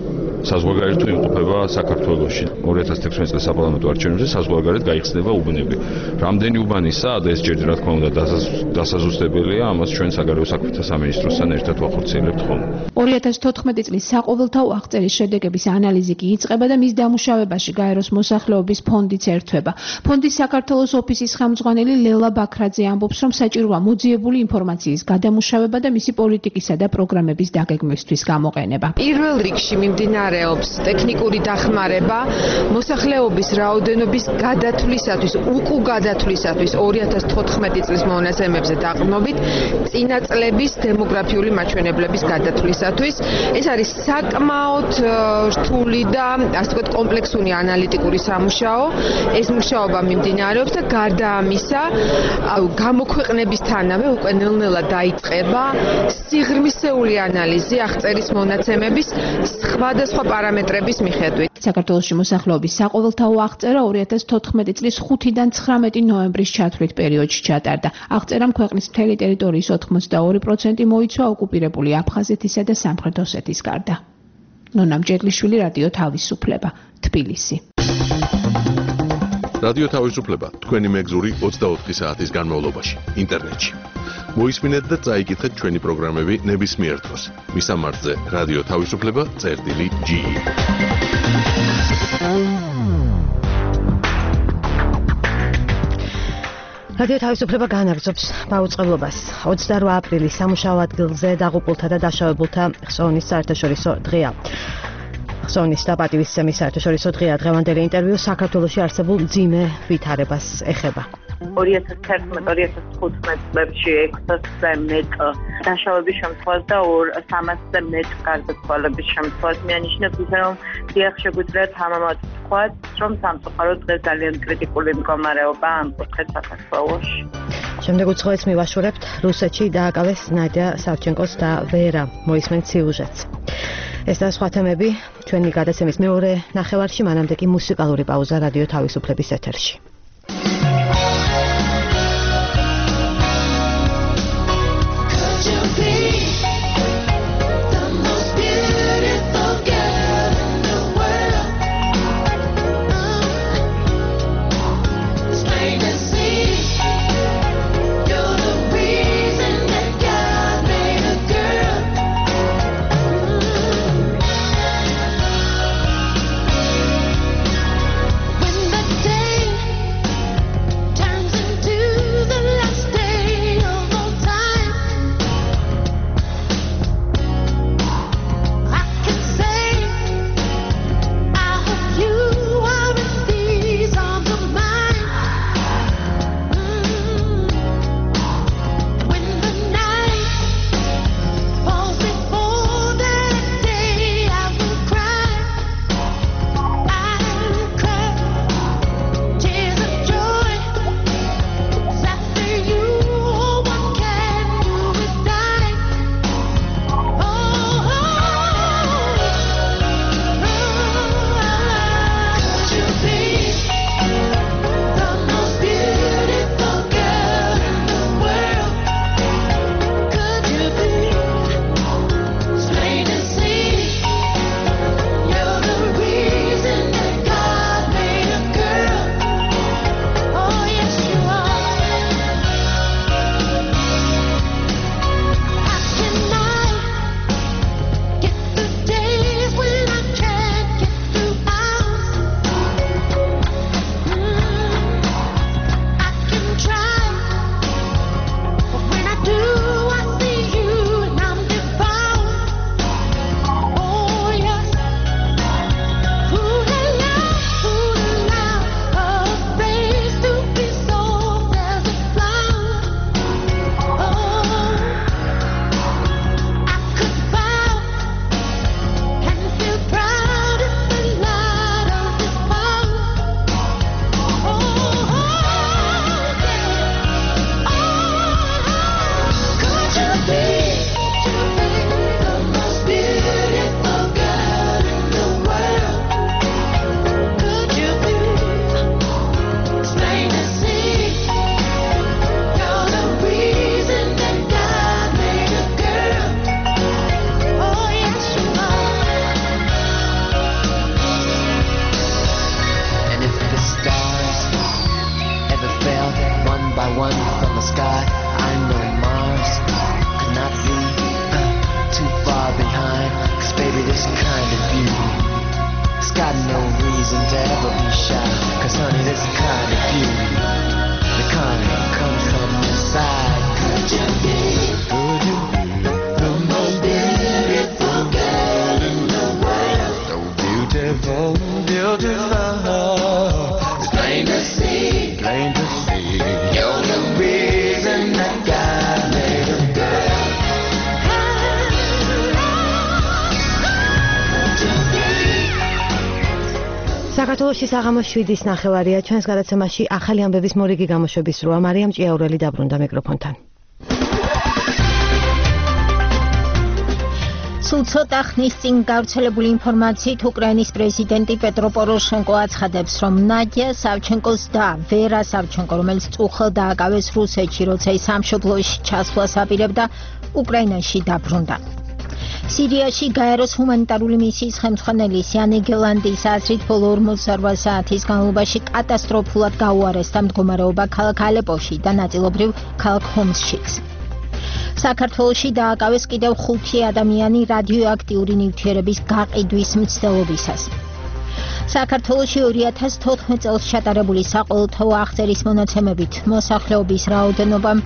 საზღვარგარეთო იმყოფება საქართველოში. 2016 წლის საპარლამენტო არჩევნებზე საზღვარგარეთ გაიხსნება უბნები. Რამდენი უბანისაა და ეს ჯერ რა თქმა უნდა დასაზუსტებელია, ამას ჩვენ საგარეო საქმეთა სამინისტროსთან ერთად ვახორციელებთ ხოლმე. 2014 წლის საყოველთაო აღწერის შედეგების ანალიზი კი იწყება და მის დამუშავებაში გაეროს მოსახლეობის ფონდიც ერთვება. ფონდის საქართველოს ოფისის ხელმძღვანელი ლელა ბაქრაძე ამბობს, რომ საჭიროა მოძიებული ინფორმაციის გადამუშავება და მისი პოლიტიკისა და პროგრამების დაგეგმვისთვის გამოყენება. პირველ რიგში მიმდინარეობს ტექნიკური დახმარება მოსახლეობის რაოდენობის გადათვლისათვის, უკუ გადათვლისათვის 2014 წლის მონაცემებზე დაყრდნობით წინა წლების დემოგრაფიული მაჩვენებლების გადათვლისათვის. ეს არის საკმაოდ რთული და ასე ვთქვათ კომპლექსური ანალიტიკური სამუშაო. ეს მუშაობა მიმდინარეობს და გარდა ამისა, გამოქვეყნებისთანავე უკვე ნელ-ნელა დაიწყება სიღრმისეული ანალიზი აღწერის მონაცემების სხვადასხვა პარამეტრების მიხედვით. საქართველოში მოსახლეობის საყოველთაო აღწერა 2014 წლის 5-დან 19 ნოემბრის ჩათვლით პერიოდში ჩატარდა. აღწერამ ქვეყნის მთელი ტერიტორიის 82% მოიცვა ოკუპირებული აფხაზეთისა და სამხრეთ ოსეთის გარდა. ნონა მჭედლიშვილი, რადიო თავისუფლება, თბილისი. რადიო თავისუფლება თქვენი მეგზური 24 საათის განმავლობაში ინტერნეტში. მოისმინეთ და წაიკითხეთ ჩვენი პროგრამები ნებისმიერ დროს. მისამართზე რადიო თავისუფლება.ge. რადიო თავისუფლება განაგრძობს მაუწყებლობას. 28 აპრილის სამუშაო ადგილზე დაღუპულთა და დაშავებულთა ხსოვნის საერთაშორისო დღეა. ხსოვნის და პატივისცემის საერთაშორისო დღეა. დღევანდელი ინტერვიუ საქართველოში არსებულ მძიმე ვითარებას ეხება. 2011-2015 წლებში 600-ზე მეტ დაშავების შემთხვევას და 300-ზე მეტ გარდაცვალების შემთხვევას მიანიშნებს, ისე რომ დიახ, შეგვიძლია თამამად ვთქვათ, რომ სამწუხაროდ დღეს ძალიან კრიტიკული მდგომარეობა ამ კუთხით საქართველოში. შემდეგ უცხოეთს მივაშურებთ. რუსეთში დააკავეს ნადია სავჩენკოს და ვერა მოისმენთ სიუჟეტს. ეს და სხვა თემები ჩვენი გადაცემის მეორე ნახევარში, მანამდე კი მუსიკალური პაუზა რადიო თავისუფლების ეთერში. my sky. I know Mars could not be too far behind. Cause baby, this kind of beauty, it's got no reason to ever be shy. Cause honey, this kind of beauty, the kind that comes from inside. Could you be? Could you be the most beautiful girl in the world? So beautiful, beautiful. It's plain to see, plain to see. You're the reason that God made a girl. საქართველოში საღამოს 7-ის ნახევარია. ჩვენს გადაცემაში ახალი ამბების მორიგი გამოშვების როა. მარიამ ჭიაურელი დაბრუნდა მიკროფონთან. სულ ცოტა ხნის წინ გავრცელებული ინფორმაციით უკრაინის პრეზიდენტი პეტრო პოროშენკო აცხადებს, რომ ნადია სავჩენკოს და ვერა სავჩენკო, რომელიც წუხელ დააკავეს რუსეთში, როცა ის სამშობლოში ჩასვლას აპირებდა, უკრაინაში დაბრუნდა. სირიაში გაეროს ჰუმანიტარული მისიის ხელმძღვანელი სიანე გელანდის აზრით ბოლო 48 საათის განმავლობაში კატასტროფულად გაუარესდა მდგომარეობა ქალაქ ალეპოში და ნაწილობრივ ქალაქ ჰომსშიც. საქართველოში დააკავეს კიდევ 5 ადამიანი რადიოაქტიური ნივთიერების გაყიდვის მცდელობისას. საქართველოში 2014 წელს ჩატარებული საყოველთაო აღწერის მონაცემებით მოსახლეობის რაოდენობამ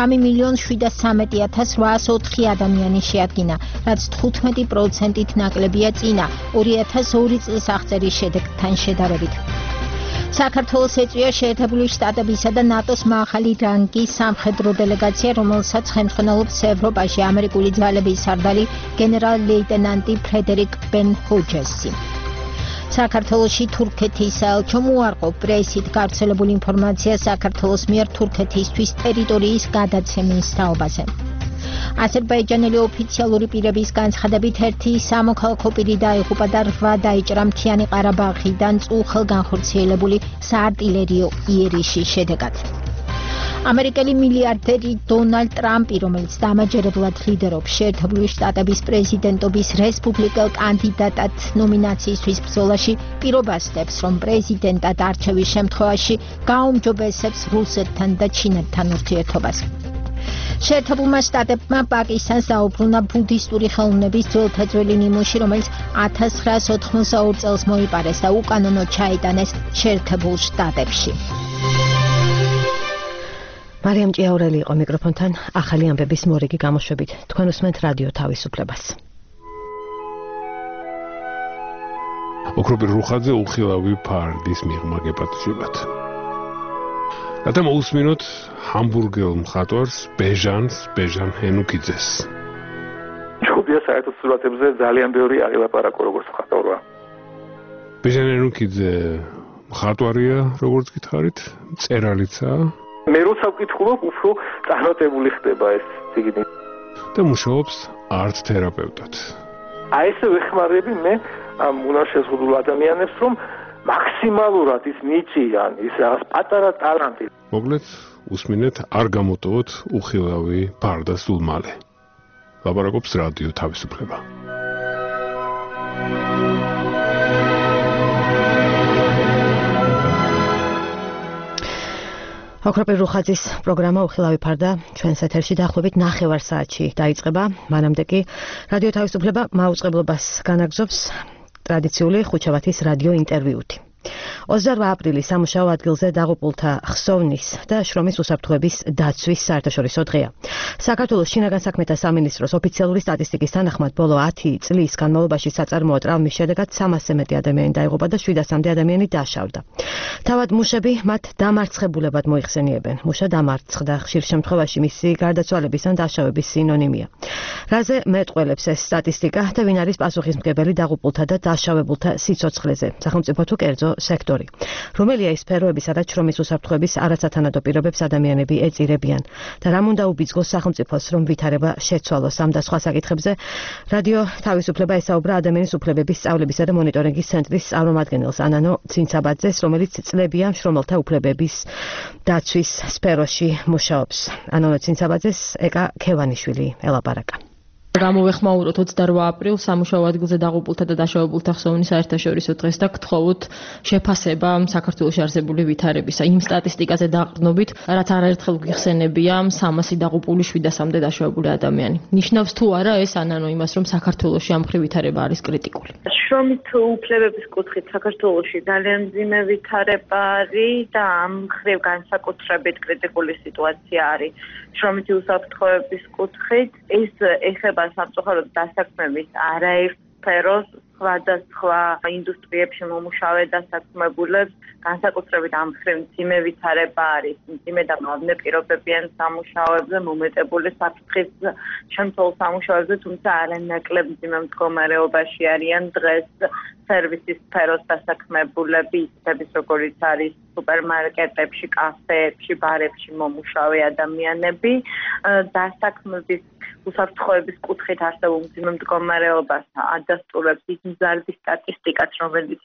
3,713,804 ადამიანი შეადგინა, რაც 15%-ით ნაკლებია წინა 2002 წლის აღწერის შედეგთან შედარებით. საქართველოს ეწვია შეერთებული შტატებისა და ნატოს მაღალი რანგის სამხედრო დელეგაცია, რომელსაც ხელმძღვანელობს ევროპაში ამერიკული ძალების სარდალი გენერალ-ლეიტენანტი ფრედერიკ ბენ ჰოჯესი. საქართველოში თურქეთის საელჩომ უარყოფ პრესით გავრცელებული ინფორმაცია საქართველოს მიერ თურქეთისთვის ტერიტორიის გადაცემის თაობაზე. აზერბაიჯანელი ოფიციალური პირების განცხადებით ერთი სამოქალაქო პირი დაიღუპა და 8 დაიჭრა მთიანი ყარაბაღიდან წუხელ განხორციელებული საარტილერიო იერიშის შედეგად. ამერიკელი მილიარდერი დონალდ ტრამპი, რომელიც დამაჯერებლად ლიდერობს შეერთებული შტატების პრეზიდენტობის რესპუბლიკელ კანდიდატად ნომინაციისთვის ბრძოლაში, პირობას დებს, რომ პრეზიდენტად არჩევის შემთხვევაში გაუმჯობესებს რუსეთთან და ჩინეთთან ურთიერთობას. შეერთებულმა შტატებმა პაკისტანს დაუბრუნა ბუდისტური ხელოვნების ძველთაძველი ნიმუში, რომელიც 1982 წელს მოიპარეს და უკანონოდ ჩაიტანეს შეერთებულ შტატებში. მარიამ ჭიაურელი იყო მიკროფონთან ახალი ამბების მორიგი გამოშვებით. თქვენ უსმენთ რადიო თავისუფლებას. ოქროპირ რუხაძე უხილავი ფარდის მიღმა გეპატიჟებათ. რათა მოусმინოთ ჰამბურგელ მხატვარს ბეჟან ჰენუქიძეს. ჯობია საერთოდ სურათებზე ძალიან ბევრი აღილაპარაკო როგორც მხატვარია. ბეჟან ჰენუქიძე მხატვარია, როგორც გითხარით, მწერალიცაა. მე როცა ვკითხულობ, უფრო წარმატებული ხდება ეს ციგნი. და მუშაობს არტ თერაპევტად. აი ესე ვეხმარები მე ამ უნარშეზღუდულ ადამიანებს, რომ მაქსიმალურად ის ნიჭიან, ის რაღაც პატარა ტალანტი. მოკლედ, უსმინეთ არ გამოტოვოთ უხილავი ფარდა სულ მალე. ლაპარაკობს რადიო თავისუფლება. ოქროპირ რუხაძის პროგრამა უხილავი ფარდა ჩვენს ეთერში დაახლოებით 9 საათში დაიწყება. მანამდე კი რადიო თავისუფლება მაუწყებლობას განაგრძობს ტრადიციული ხუთშაბათის რადიო ინტერვიუთი. 28 აპრილის სამუშაო ადგილზე დაღუპულთა ხსოვნის და შრომის უსაფრთხოების დაცვის საერთაშორისო დღეა. საქართველოს შინაგან საქმეთა სამინისტროს ოფიციალური სტატისტიკის თანახმად ბოლო 10 წლის განმავლობაში საწარმოო ტრამვის შედეგად 300-ზე მეტი ადამიანი დაიღუპა და 700-მდე ადამიანი დაშავდა. თავად მუშები მათ დამარცხებულებად მოიხსენიებენ. მუშა დამარცხდა ხშირ შემთხვევაში მისი გარდაცვალების ან დაშავების სინონიმია. რაზე მეტყველებს ეს სტატისტიკა და ვინ არის პასუხისმგებელი დაღუპულთა და დაშავებულთა სიცოცხლეზე? სახელმწიფო თუ კერძო სექტორი. რომელია ის სფეროები, სადაც შრომის უსაფრთხოების არასათანადო პირობებს ადამიანები ეწირებიან და რამ უნდა უბიძგოს სახელმწიფოს, რომ ვითარება შეცვალოს ამ და სხვა საკითხებზე რადიო თავისუფლება ესაუბრა ადამიანის უფლებების სწავლებისა და მონიტორინგის ცენტრის წარმომადგენელს ანანო ცინცაბაძეს, რომელიც წლებია მშრომელთა უფლებების დაცვის სფეროში მუშაობს. ანანო ცინცაბაძეს ეკა ქევანიშვილი ელაპარაკა. გამოვეხმაუროთ 28 აპრილს სამუშაო ადგილზე დაღუპულთა და დაშავებულთა ხსოვნის საერთაშორისო დღეს და გთხოვოთ შეფასება საქართველოში არსებული ვითარებისა. იმ სტატისტიკაზე დაყრდნობით, რაც არაერთხელ გიხსენებია 300 დაღუპული 700-მდე დაშავებული ადამიანი. ნიშნავს თუ არა ეს ანანო იმას, რომ საქართველოში ამ მხრივ ვითარება არის კრიტიკული? შრომით უფლებების კუთხით საქართველოში ძალიან მძიმე ვითარება არის და ამ მხრივ განსაკუთრებით კრიტიკული სიტუაცია არის. შრომითი უსაფრთხოების კუთხით ეს ეხება სამწუხაროდ დასაქმების არაერთ სფეროს, სხვადასხვა ინდუსტრიებში მომუშავე დასაქმებულებს, განსაკუთრებით ამ მხრივ მძიმე ვითარება არის. მძიმე და მავნე პირობებიან სამუშაოებზე, მომეტებული საფრთხის შემცველ სამუშაოებზე, თუმცა არანაკლებ მძიმე მდგომარეობაში არიან დღეს სერვისის სფეროს დასაქმებულები, ისეთების როგორიც არის სუპერმარკეტებში, კაფეებში, ბარებში მომუშავე ადამიანები. დასაქმების უსაფრთხოების კუთხით არსებულ მძიმე მდგომარეობას ადასტურებს ის მზარდი სტატისტიკაც, რომელიც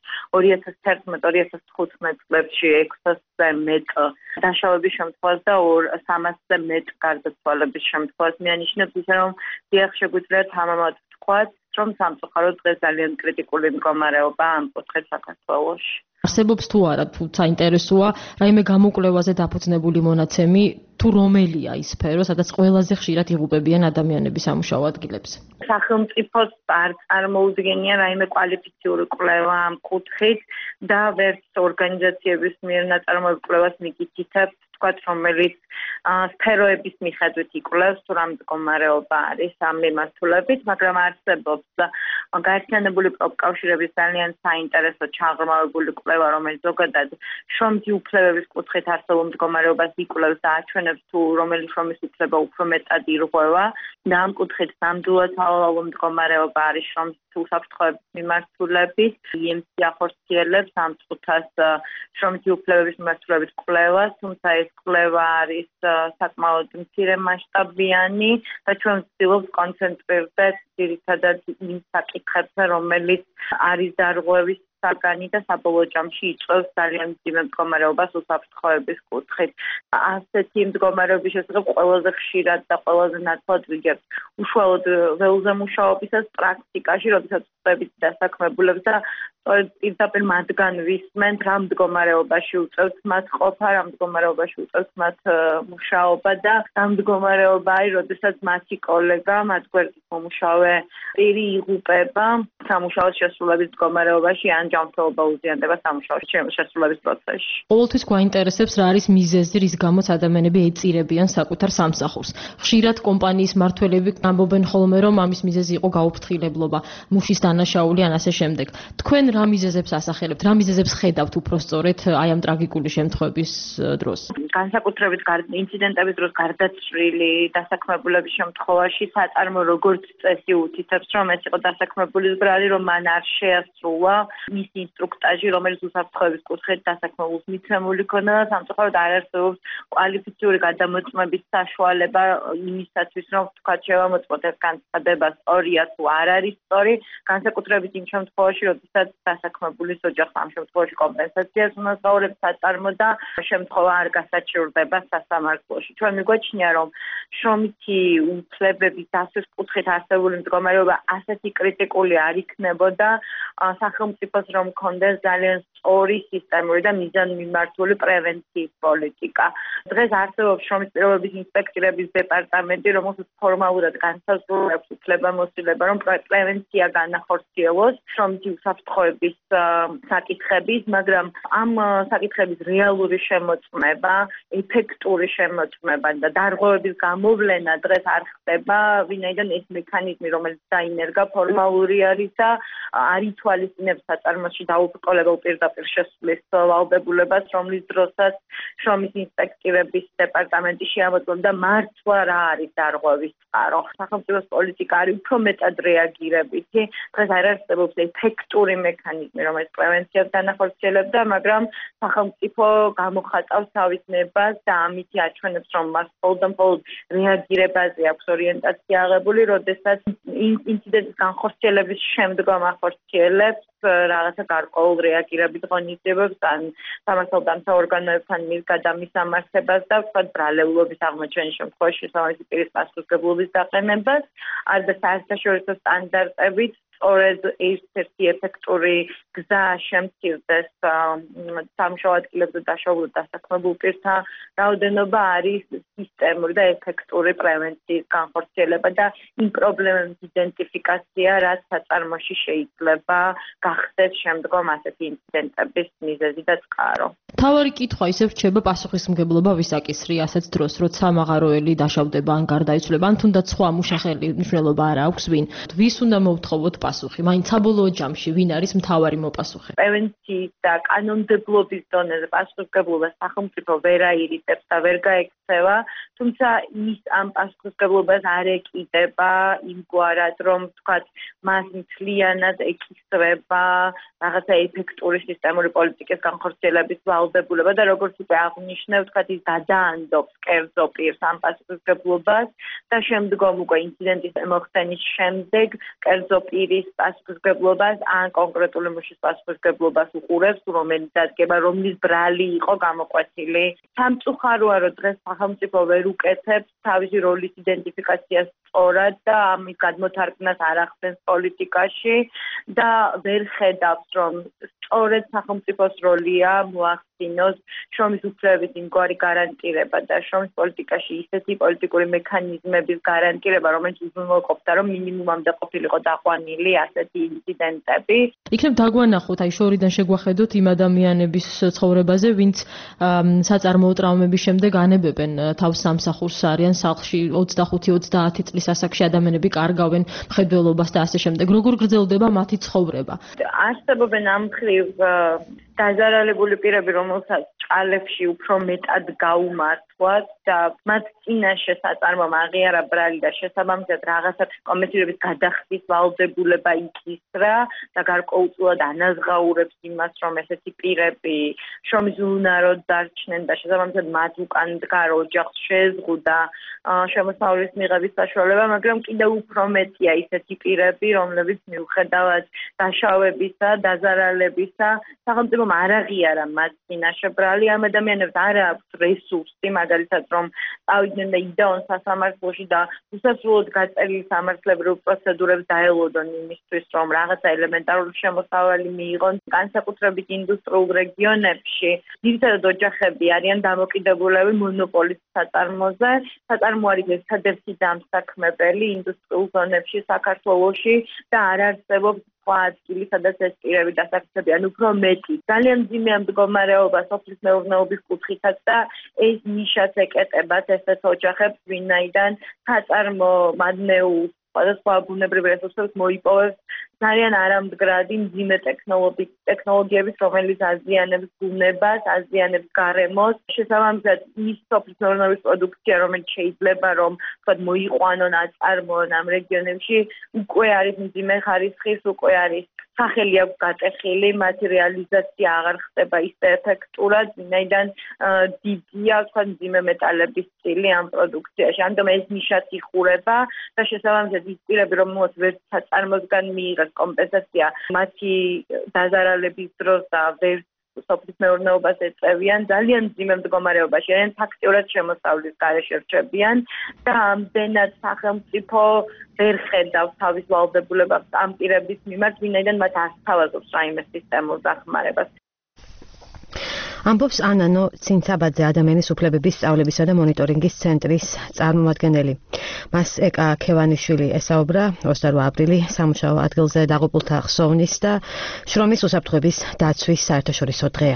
2011-2015 წლებში 600-ზე მეტ დაშავების შემთხვევას და 300-ზე მეტ გარდაცვალების შემთხვევას მიანიშნებს, ისე რომ დიახ, შეგვიძლია თამამად ვთქვათ, რომ სამწუხაროდ დღეს ძალიან კრიტიკული მდგომარეობაა ამ კუთხით საქართველოში. არსებობს თუ არა, თუ საინტერესოა, რაიმე გამოკვლევაზე დაფუძნებული მონაცემი, თუ რომელია ის სფერო, სადაც ყველაზე ხშირად იღუპებიან ადამიანები სამუშაო ადგილებზე? სახელმწიფოს არ წარმოუდგენია რაიმე კვალიფიციური კვლევა ამ კუთხით და ვერც ორგანიზაციების მიერ ნაწარმოებულ კვლევას მიგითითებს, თქვათ, რომელიც სფეროების მიხედვით იკვლევს, თუ რა მდგომარეობა არის ამ მიმართულებით, მაგრამ არსებობს გაერთიანებული პროფკავშირების ძალიან საინტერესო ჩაღრმავებული კვლევა, რომელიც ზოგადად შრომითი უფლებების კუთხით არსებულ მდგომარეობას იკვლევს და აჩვენებს, თუ რომელი შრომის უფლება უფრო მეტად ირღვევა და ამ კუთხით ნამდვილად სავალალო მდგომარეობა არის შრომის უსაფრთხოების მიმართულებით. IMC ახორციელებს ამ წუთას შრომითი უფლებების მიმართულებით კვლევას, თუმცა ეს კვლევა არის საკმაოდ მცირე მასშტაბიანი და ჩვენ ვცდილობთ კონცენტრირდეს ძირითადად იმ საკითხებზე, რომელიც არის დარღვევის საგანი და საბოლოო ჯამში იწვევს ძალიან მძიმე მდგომარეობას უსაფრთხოების კუთხით. ასეთი მდგომარეობის შესახებ ყველაზე ხშირად და ყველაზე ნათლად ვიგებთ უშუალოდ ველზე მუშაობისას პრაქტიკაში, როდესაც ვხვდებით დასაქმებულებს და პირდაპირ მათგან ვისმენთ, რა მდგომარეობაში უწევთ მათ ყოფა, რა მდგომარეობაში უწევთ მათ მუშაობა და რა მდგომარეობა არის, როდესაც მათი კოლეგა, მათ გვერდით მომუშავე პირი იღუპება სამუშაოს შესრულების მდგომარეობაში ან ჯანმრთელობა უზიანდება სამუშაოს შესრულების პროცესში. ყოველთვის გვაინტერესებს რა არის მიზეზი, რის გამოც ადამიანები ეწირებიან საკუთარ სამსახურს. ხშირად კომპანიის მმართველები ამბობენ ხოლმე, რომ ამის მიზეზი იყო გაუფრთხილებლობა, მუშის დანაშაული ან ასე შემდეგ. თქვენ რა მიზეზებს ასახელებთ, რა მიზეზებს ხედავთ უფრო სწორედ აი ამ ტრაგიკული შემთხვევების დროს? განსაკუთრებით ინციდენტების დროს გარდაცვლილი დასაქმებულების შემთხვევაში საწარმო როგორც წესი უთითებს, რომ ეს იყო დასაქმებულის ბრალი, რომ მან არ შეასრულა მისი ინსტრუქტაჟი, რომელიც უსაფრთხოების კუთხით დასაქმებულს მიცემული ქონდა და სამწუხაროდ არ არსებობს კვალიფიციური გადამოწმების საშუალება იმისათვის, რომ თქვათ შევამოწმოთ ეს განცხადება სწორია თუ არ არის სწორი, განსაკუთრებით იმ შემთხვევაში, როდესაც დასაქმებულის ოჯახს ამ შემთხვევაში კომპენსაციას უნასწავლებს საწარმო და შემთხვევა არ გასაჩივრდება სასამართლოში. ჩვენ მიგვაჩნია, რომ შრომითი უფლებების დასვის კუთხით არსებული მდგომარეობა ასეთი კრიტიკული არ იქნებოდა სახელმწიფოს რომ კონდეს ძალიან სწორი სისტემური და მიზანმიმართული პრევენციის პოლიტიკა. დღეს არსებობს შრომის პირობების ინსპექტორების დეპარტამენტი, რომელსაც ფორმალურად განსაზღვრავს უფლებამოსილება, რომ პრევენცია განახორციელოს შრომითი უსაფრთხოების საკითხების, მაგრამ ამ საკითხების რეალური შემოწმება, ეფექტური შემოწმება და დარღვევების გამოვლენა დღეს არ ხდება, ვინაიდან ეს მექანიზმი, რომელიც დაინერგა, ფორმალური არის და არ ითვალისწინებს საწარმოში დაუბრკოლებელ პირდაპირ შესვლის ვალდებულებას, რომლის დროსაც შრომის ინსპექტორების დეპარტამენტი შეამოწმებდა მართლა რა არის დარღვევის წყარო. სახელმწიფოს პოლიტიკა არის უფრო მეტად რეაგირებითი. დღეს არ არსებობს ეფექტური მექანიზმი, რომელიც პრევენციას განახორციელებდა, მაგრამ სახელმწიფო გამოხატავს თავის ნებას და ამით აჩვენებს, რომ მას მხოლოდ რეაგირებაზე აქვს ორიენტაცია აღებული, როდესაც ინციდენტის განხორციელების შემდგომ ახორციელებს რაღაცა გარკვეულ რეაგირებით ღონისძიებებს ან სამართალდამცავ ორგანოებთან მისგადამისამართებას და ვთქვათ ბრალეულობის აღმოჩენის შემთხვევაში შესაბამისი პირის პასუხისმგებლობის დაყენებას, არც საერთაშორისო სტანდარტებით სწორედ ერთ-ერთი ეფექტური გზა შემცირდეს სამუშაო ადგილებზე დაშავებულ დასაქმებულ პირთა რაოდენობა არის სისტემური და ეფექტური პრევენციის განხორციელება და იმ პრობლემების იდენტიფიკაცია, რაც საწარმოში შეიძლება გახდეს შემდგომ ასეთი ინციდენტების მიზეზი და წყარო. თავარი კითხვა ისევ რჩება პასუხისმგებლობა ვისაკისრი ასეთ დროს, როცა მაღაროელი დაშავდება ან გარდაიცვლება, ან თუნდაც სხვა მუშახელი მნიშვნელობა არ აქვს ვინ. ვის უნდა მოვთხოვოთ პასუხი? მაინც საბოლოო ჯამში ვინ არის მთავარი მოპასუხე? პრევენციის და კანონმდებლობის დონეზე პასუხისმგებლობა სახელმწიფო ვერ აირიდებს და ვერ გაექცევა, თუმცა ის ამ პასუხისმგებლობას არ ეკიდება იმგვარად, რომ ვთქვათ, მას მთლიანად ეკისრება რაღაცა ეფექტური სისტემური პოლიტიკის განხორციელების ვალდებულება და როგორც უკვე აღნიშნე, ვთქვათ, ის გადაანდობს კერძო პირს ამ პასუხისმგებლობას და შემდგომ უკვე ინციდენტის მოხდენის შემდეგ კერძო პირის პასუხისმგებლობას ან კონკრეტული მუშის პასუხისმგებლობას უყურებს, რომელიც დადგება, რომლის ბრალი იყო გამოკვეთილი. სამწუხაროა, რომ დღეს სახელმწიფო ვერ უკეთებს თავისი როლის იდენტიფიკაციას სწორად და ამის გადმოთარგმნას არ ახდენს პოლიტიკაში და ვერ ხედავს, რომ სწორედ სახელმწიფოს როლია მოახდინოს შრომის უფლებების იმგვარი გარანტირება და შრომის პოლიტიკაში ისეთი პოლიტიკური მექანიზმების გარანტირება, რომელიც უზრუნველყოფდა, რომ მინიმუმამდე ყოფილიყო დაყვანილი ასეთი ინციდენტები. იქნებ დაგვანახოთ, აი შორიდან შეგვახედოთ იმ ადამიანების ცხოვრებაზე, ვინც საწარმოო ტრაუმების შემდეგ ანებებენ თავს სამსახურს, არიან სახლში 25-30 წლის ასაკში ადამიანები კარგავენ მხედველობას და ასე შემდეგ. როგორ გრძელდება მათი ცხოვრება? არსებობენ ამ მხრივ დაზარალებული პირები, რომელსაც ჭალებში უფრო მეტად გაუმართვათ და მათ წინაშე საწარმომ აღიარა ბრალი და შესაბამისად რაღაცა კომპენსირების გადახდის ვალდებულება იქისრა და გარკვეულწილად ანაზღაურებს იმას, რომ ესეთი პირები შრომის უნაროდ დარჩნენ და შესაბამისად მათ უკან მდგარ ოჯახს შეეზღუდა შემოსავლის მიღების საშუალება, მაგრამ კიდევ უფრო მეტია ისეთი პირები, რომლებიც მიუხედავად დაშავებისა, დაზარალებისა, სახელმწიფომ არ აღიარა მათ წინაშე ბრალი. ამ ადამიანებს არ აქვს რესურსი, მაგალითად, რომ წავიდნენ და იდეონ სასამართლოში და უსასრულოდ გაწერილი სამართლებრივ პროცედურებს დაელოდონ იმისთვის, რომ რაღაცა ელემენტარული შემოსავალი მიიღონ. განსაკუთრებით ინდუსტრიულ რეგიონებში ძირითადად ოჯახები არიან დამოკიდებულები მონოპოლის საწარმოზე. საწარმო არის ერთადერთი დამსაქმებელი ინდუსტრიულ ზონებში საქართველოში და არ არსებობს ადგილი, სადაც ეს პირები დასაქმებიან უფრო მეტი. ძალიან მძიმე მდგომარეობა სოფლის მეურნეობის კუთხითაც და ეს ნიშაც ეკეტებათ ესეთ ოჯახებს, ვინაიდან საწარმო მადნეულს სხვადასხვა ბუნებრივ რესურსებს მოიპოვებს ძალიან არამდგრადი მძიმე ტექნოლოგიების, რომელიც აზიანებს ბუნებას, აზიანებს გარემოს. შესაბამისად, ის სოფლის მეურნეობის პროდუქცია, რომელიც შეიძლება რომ თქვათ მოიყვანონ, აწარმოონ ამ რეგიონებში, უკვე არის მძიმე ხარისხის, უკვე არის სახელი აქვს გატეხილი, მათი რეალიზაცია აღარ ხდება ისე ეფექტურად, ვინაიდან დიდია, თქვათ, მძიმე მეტალების წილი ამ პროდუქციაში. ამიტომ ეს ნიშაც იხურება და შესაბამისად ის პირები, რომელსაც ვერ საწარმოსგან მიიღეს კომპენსაცია მათი დაზარალების დროს და ვერ სოფლის მეურნეობას ეწევიან, ძალიან მძიმე მდგომარეობაში არიან, ფაქტიურად შემოსავლის გარეშე რჩებიან და ამდენად სახელმწიფო ვერ ხედავს თავის ვალდებულებას ამ პირების მიმართ, ვინაიდან მათ არ სთავაზობს რაიმე სისტემურ დახმარებას. ამბობს ანანო ცინცაბაძე, ადამიანის უფლებების სწავლებისა და მონიტორინგის ცენტრის წარმომადგენელი. მას ეკა ქევანიშვილი ესაუბრა 28 აპრილი სამუშაო ადგილზე დაღუპულთა ხსოვნის და შრომის უსაფრთხოების დაცვის საერთაშორისო დღეა.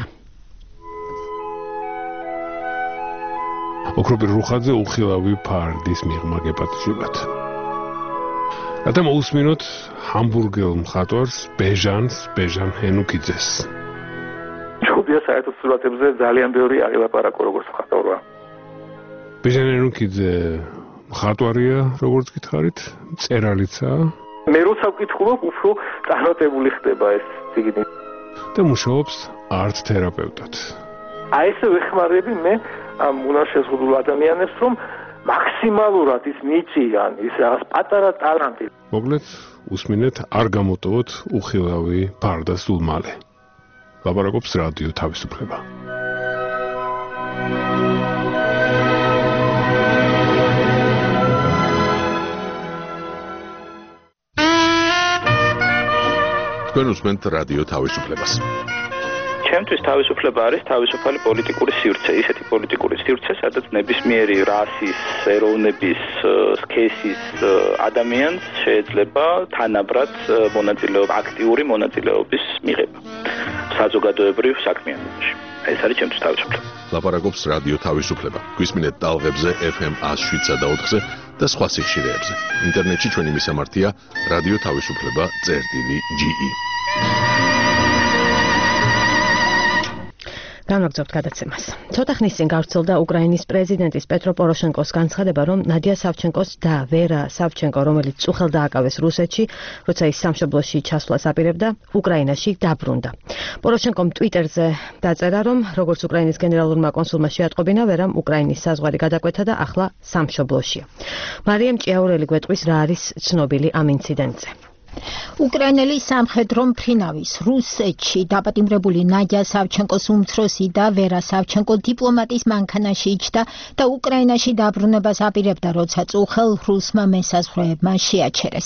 ოქროპირ რუხაძე უხილავი ფარდის მიღმა გეპატიჟებათ. რათა მოусმინოთ ჰამბურგელ მხატვარს ბეჟან ჰენუკიძეს. ჯობია საერთოდ სურათებზე ძალიან ბევრი აღილაპარაკო როგორც მხატვარია. ბეჟან ჰენუკიძე მხატვარია, როგორც გითხარით, წერალიცაა. მე როცა ვკითხულობ, უფრო წარმატებული ხდება ეს ციგნი. და მუშაობს არტ თერაპევტად. აი ესე ვეხმარები მე ამ უნარ შეზღუდულ ადამიანებს, რომ მაქსიმალურად ის ნიჭიან, ის რაღაც პატარა ტალანტი. მოკლედ, უსმინეთ, არ გამოტოვოთ უხილავი ფარდა სულ მალე. ლაპარაკობს რადიო თავისუფლება. თქვენ უსმენთ რადიო თავისუფლებას. ჩემთვის თავისუფლება არის თავისუფალი პოლიტიკური სივრცე, ისეთი პოლიტიკური სივრცე, სადაც ნებისმიერი რასის, ეროვნების, სქესის ადამიანს შეიძლება თანაბრად აქტიური მონაწილეობის მიღება საზოგადოებრივ საქმიანობაში. ეს არის ჩემთვის თავისუფლება. ლაპარაკობს რადიო თავისუფლება. გვისმინეთ ტალღებზე FM 107.4-ზე და სხვა სიხშირეებზე. ინტერნეტში ჩვენი მისამართია რადიო თავისუფლება.ge. განვაგრძობთ გადაცემას. ცოტა ხნის წინ გავრცელდა უკრაინის პრეზიდენტის პეტრო პოროშენკოს განცხადება, რომ ნადია სავჩენკოს და ვერა სავჩენკო, რომელიც წუხელ დააკავეს რუსეთში, როცა ის სამშობლოში ჩასვლას აპირებდა, უკრაინაში დაბრუნდა. პოროშენკომ ტვიტერზე დაწერა, რომ როგორც უკრაინის გენერალურმა კონსულმა შეატყობინა, ვერამ უკრაინის საზღვარი გადაკვეთა და ახლა სამშობლოშია. მარიამ ჭიაურელი გვეტყვის, რა არის ცნობილი ამ ინციდენტზე. უკრაინელი სამხედრო მფრინავის რუსეთში დაპატიმრებული ნადია სავჩენკოს უმცროსი და ვერა სავჩენკო დიპლომატის მანქანაში იჯდა და უკრაინაში დაბრუნებას აპირებდა, როცა წუხელ რუსმა მესაზღვრეებმა შეაჩერეს.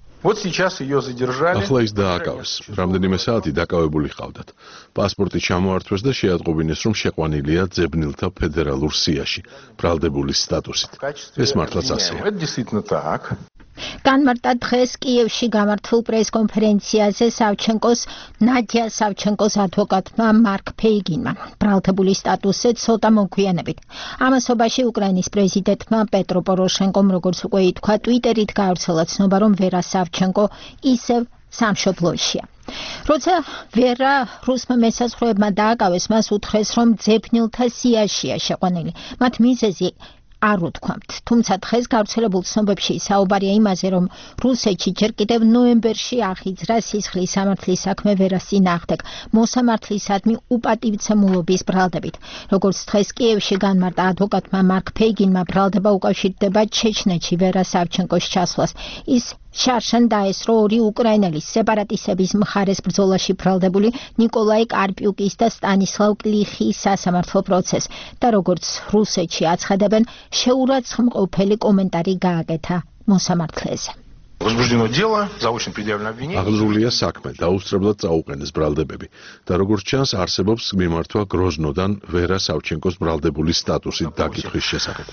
ახლა ის დააკავეს. რამდენიმე საათი დაკავებული ჰყავდათ. პასპორტი ჩამოართვეს და შეატყობინეს, რომ შეყვანილია ძებნილთა ფედერალურ სიაში, ბრალდებულის სტატუსით. ეს მართლაც ასეა. განმარტა დღეს კიევში გამართულ პრესკონფერენციაზე ნადია სავჩენკოს ადვოკატმა მარკ ფეიგინმა ბრალდებული სტატუსზე ცოტა მოგვიანებით. ამასობაში უკრაინის პრეზიდენტმა პეტრო პოროშენკომ, როგორც უკვე ითქვა, ტვიტერით გაავრცელა ცნობა, რომ ვერა სავჩენკო ისევ სამშობლოშია. როცა ვერა რუსმა მესაზღვრეებმა დააკავეს, მას უთხრეს, რომ ძებნილთა სიაშია შეყვანილი. მათ მიზეზი არ უთქვამთ, თუმცა დღეს გავრცელებულ ცნობებში საუბარია იმაზე, რომ რუსეთში ჯერ კიდევ ნოემბერში აღიძრა სისხლის სამართლის საქმე ვერას წინააღმდეგ მოსამართლისადმი უპატივცემულობის ბრალდებით. როგორც დღეს კიევში განმარტა ადვოკატმა მარკ ფეიგინმა, ბრალდება უკავშირდება ჩეჩნეთში ვერა სავჩენკოს ჩასვლას. ის შარშან დაესწრო ორი უკრაინელის სეპარატისტების მხარეს ბრძოლაში ბრალდებული ნიკოლაი კარპიუკის და სტანისლავ კლიხის სასამართლო პროცესს და როგორც რუსეთში აცხადებენ, შეურაცხმყოფელი კომენტარი გააკეთა მოსამართლეზე. აღძრულია საქმე, დაუსწრებლად წაუყენეს ბრალდებები და როგორც ჩანს, არსებობს მიმართვა გროზნოდან ვერა სავჩენკოს ბრალდებული სტატუსით დაკითხვის შესახებ.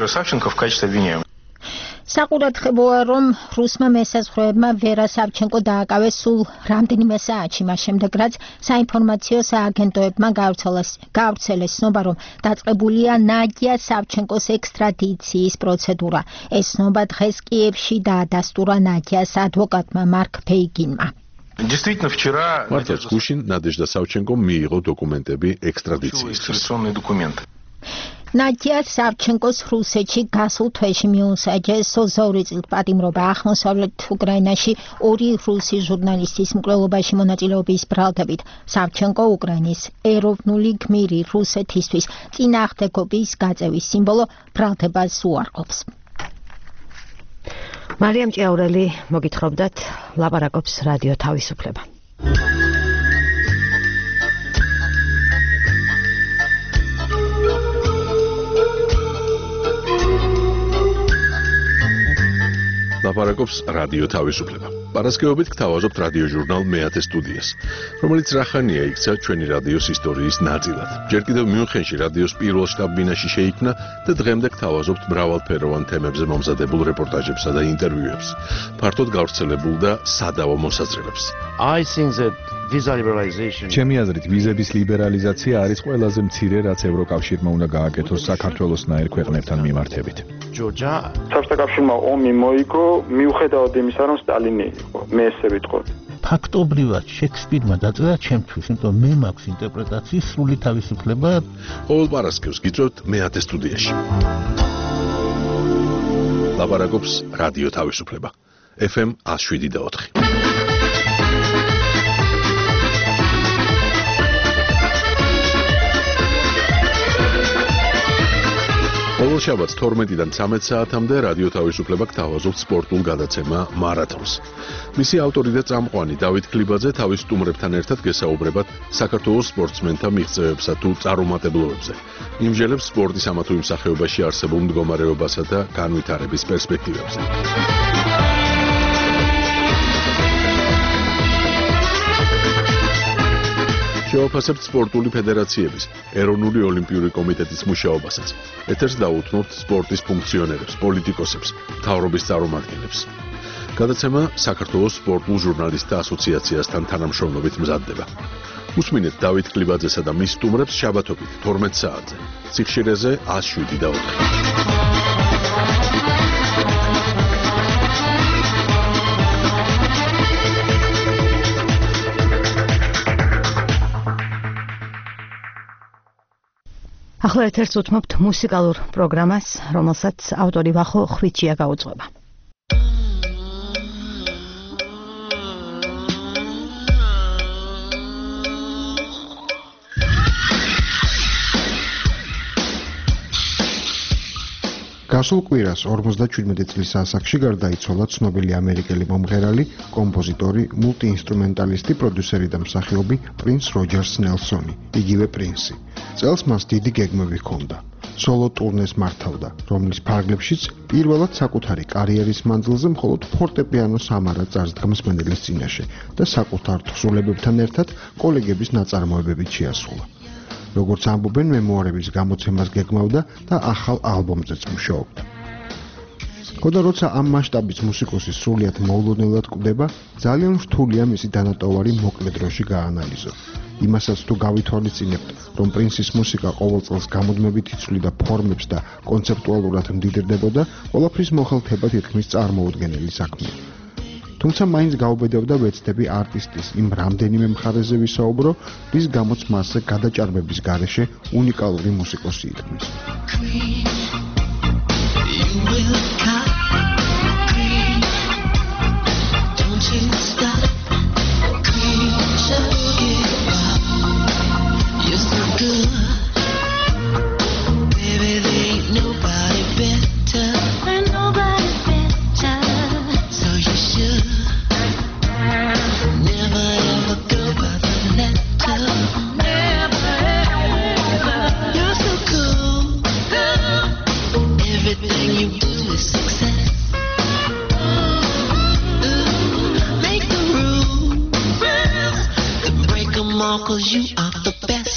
საყურადღებოა, რომ რუსმა მესაზღვრეებმა ვერა სავჩენკო დააკავეს სულ რამდენიმე საათში, მას შემდეგ, რაც საინფორმაციო სააგენტოებმა გაავრცელეს ცნობა, რომ დაწყებულია ნადია სავჩენკოს ექსტრადიციის პროცედურა. ეს ცნობა დღეს კიევში დაადასტურა ნადიას ადვოკატმა მარკ ფეიგინმა. მართლაც გუშინ ნადეჟდა სავჩენკომ მიიღო დოკუმენტები ექსტრადიციისთვის. ნადია სავჩენკოს რუსეთში გასულ თვეში მიუსაჯეს 20 წლით პატიმრობა აღმოსავლეთ უკრაინაში ორი რუსი ჟურნალისტის მკვლელობაში მონაწილეობის ბრალდებით. სავჩენკო უკრაინის ეროვნული გმირი რუსეთისთვის წინააღმდეგობის გაწევის სიმბოლო ბრალდებას უარყოფს. მარიამ ჭიაურელი მოგითხრობდათ, ლაპარაკობს რადიო თავისუფლება. ლაპარაკობს რადიო თავისუფლება. პარასკევობით გთავაზობთ რადიო ჟურნალ მეათე სტუდიას, რომელიც რახანია იქცა ჩვენი რადიოს ისტორიის ნაწილად. ჯერ კიდევ მიუნხენში რადიოს პირველ შტაბ-ბინაში შეიქმნა და დღემდე გთავაზობთ მრავალფეროვან თემებზე მომზადებულ რეპორტაჟებსა და ინტერვიუებს. ფართოდ გავრცელებულ და სადავო მოსაზრებებს. ჩემი აზრით, ვიზების ლიბერალიზაცია არის ყველაზე მცირე, რაც ევროკავშირმა უნდა გააკეთოს საქართველოსნაირ ქვეყნებთან მიმართებით. საბჭოთა კავშირმა ომი მოიგო, მიუხედავად იმისა, რომ სტალინი იყო. მე ესე ვიტყოდი. ფაქტობრივად შექსპირმა დაწერა ჩემთვის, იმიტომ მე მაქვს ინტერპრეტაციის სრული თავისუფლება. ყოველ პარასკევს გიწევთ მეათე სტუდიაში. ლაპარაკობს რადიო თავისუფლება. FM 107.4. შაბათს 12-დან 13 საათამდე რადიო თავისუფლება გთავაზობთ სპორტულ გადაცემა მარათონს. მისი ავტორი და წამყვანი დავით ქლიბაძე თავის სტუმრებთან ერთად გესაუბრებათ საქართველოს სპორტსმენთა მიღწევებსა თუ წარუმატებლობებზე. იმჟელებს სპორტის ამა თუ იმ სახეობაში არსებულ მდგომარეობასა და განვითარების პერსპექტივებზე. შევაფასებთ სპორტული ფედერაციების, ეროვნული ოლიმპიური კომიტეტის მუშაობასაც. ეთერს დაუთმობთ სპორტის ფუნქციონერებს, პოლიტიკოსებს, მთავრობის წარმომადგენლებს. გადაცემა საქართველოს სპორტულ ჟურნალისტთა ასოციაციასთან თანამშრომლობით მზადდება. უსმინეთ დავით ქლიბაძესა და მის სტუმრებს შაბათობით 12 საათზე. ციხშირეზე 107.4. ახლა ეთერს უთმობთ მუსიკალურ პროგრამას, რომელსაც ავტორი ვახო ხვიჩია გაუძღვება. გასულ კვირას 57 წლის ასაკში გარდაიცვალა ცნობილი ამერიკელი მომღერალი, კომპოზიტორი, მულტიინსტრუმენტალისტი, პროდიუსერი და მსახიობი პრინს როჯერს ნელსონი, იგივე პრინსი. წელს მას დიდი გეგმები ჰქონდა. სოლო ტურნეს მართავდა, რომლის ფარგლებშიც პირველად საკუთარი კარიერის მანძილზე მხოლოდ ფორტეპიანოს ამარა წარსდგა მსმენელის წინაშე და საკუთარ თხზულებებთან ერთად კოლეგების ნაწარმოებებით შეასრულა. როგორც ამბობენ, მემუარების გამოცემას გეგმავდა და ახალ ალბომზეც მუშაობდა. ხოდა როცა ამ მასშტაბის მუსიკოსი სრულიად მოულოდნელად კვდება, ძალიან რთულია მისი დანატოვარი მოკლე დროში გაანალიზო. იმასაც თუ გავითვალისწინებთ, რომ პრინსის მუსიკა ყოველ წელს გამუდმებით იცვლიდა ფორმებს და კონცეპტუალურად მდიდრდებოდა, ყველაფრის მოხელთება თითქმის წარმოუდგენელი საქმეა. თუმცა მაინც გაუბედავდა ვეცდები არტისტის იმ რამდენიმე მხარეზე ვისაუბრო, რის გამოც მასზე გადაჭარბების გარეშე უნიკალური მუსიკოსი იქნეს. Cause you are the best.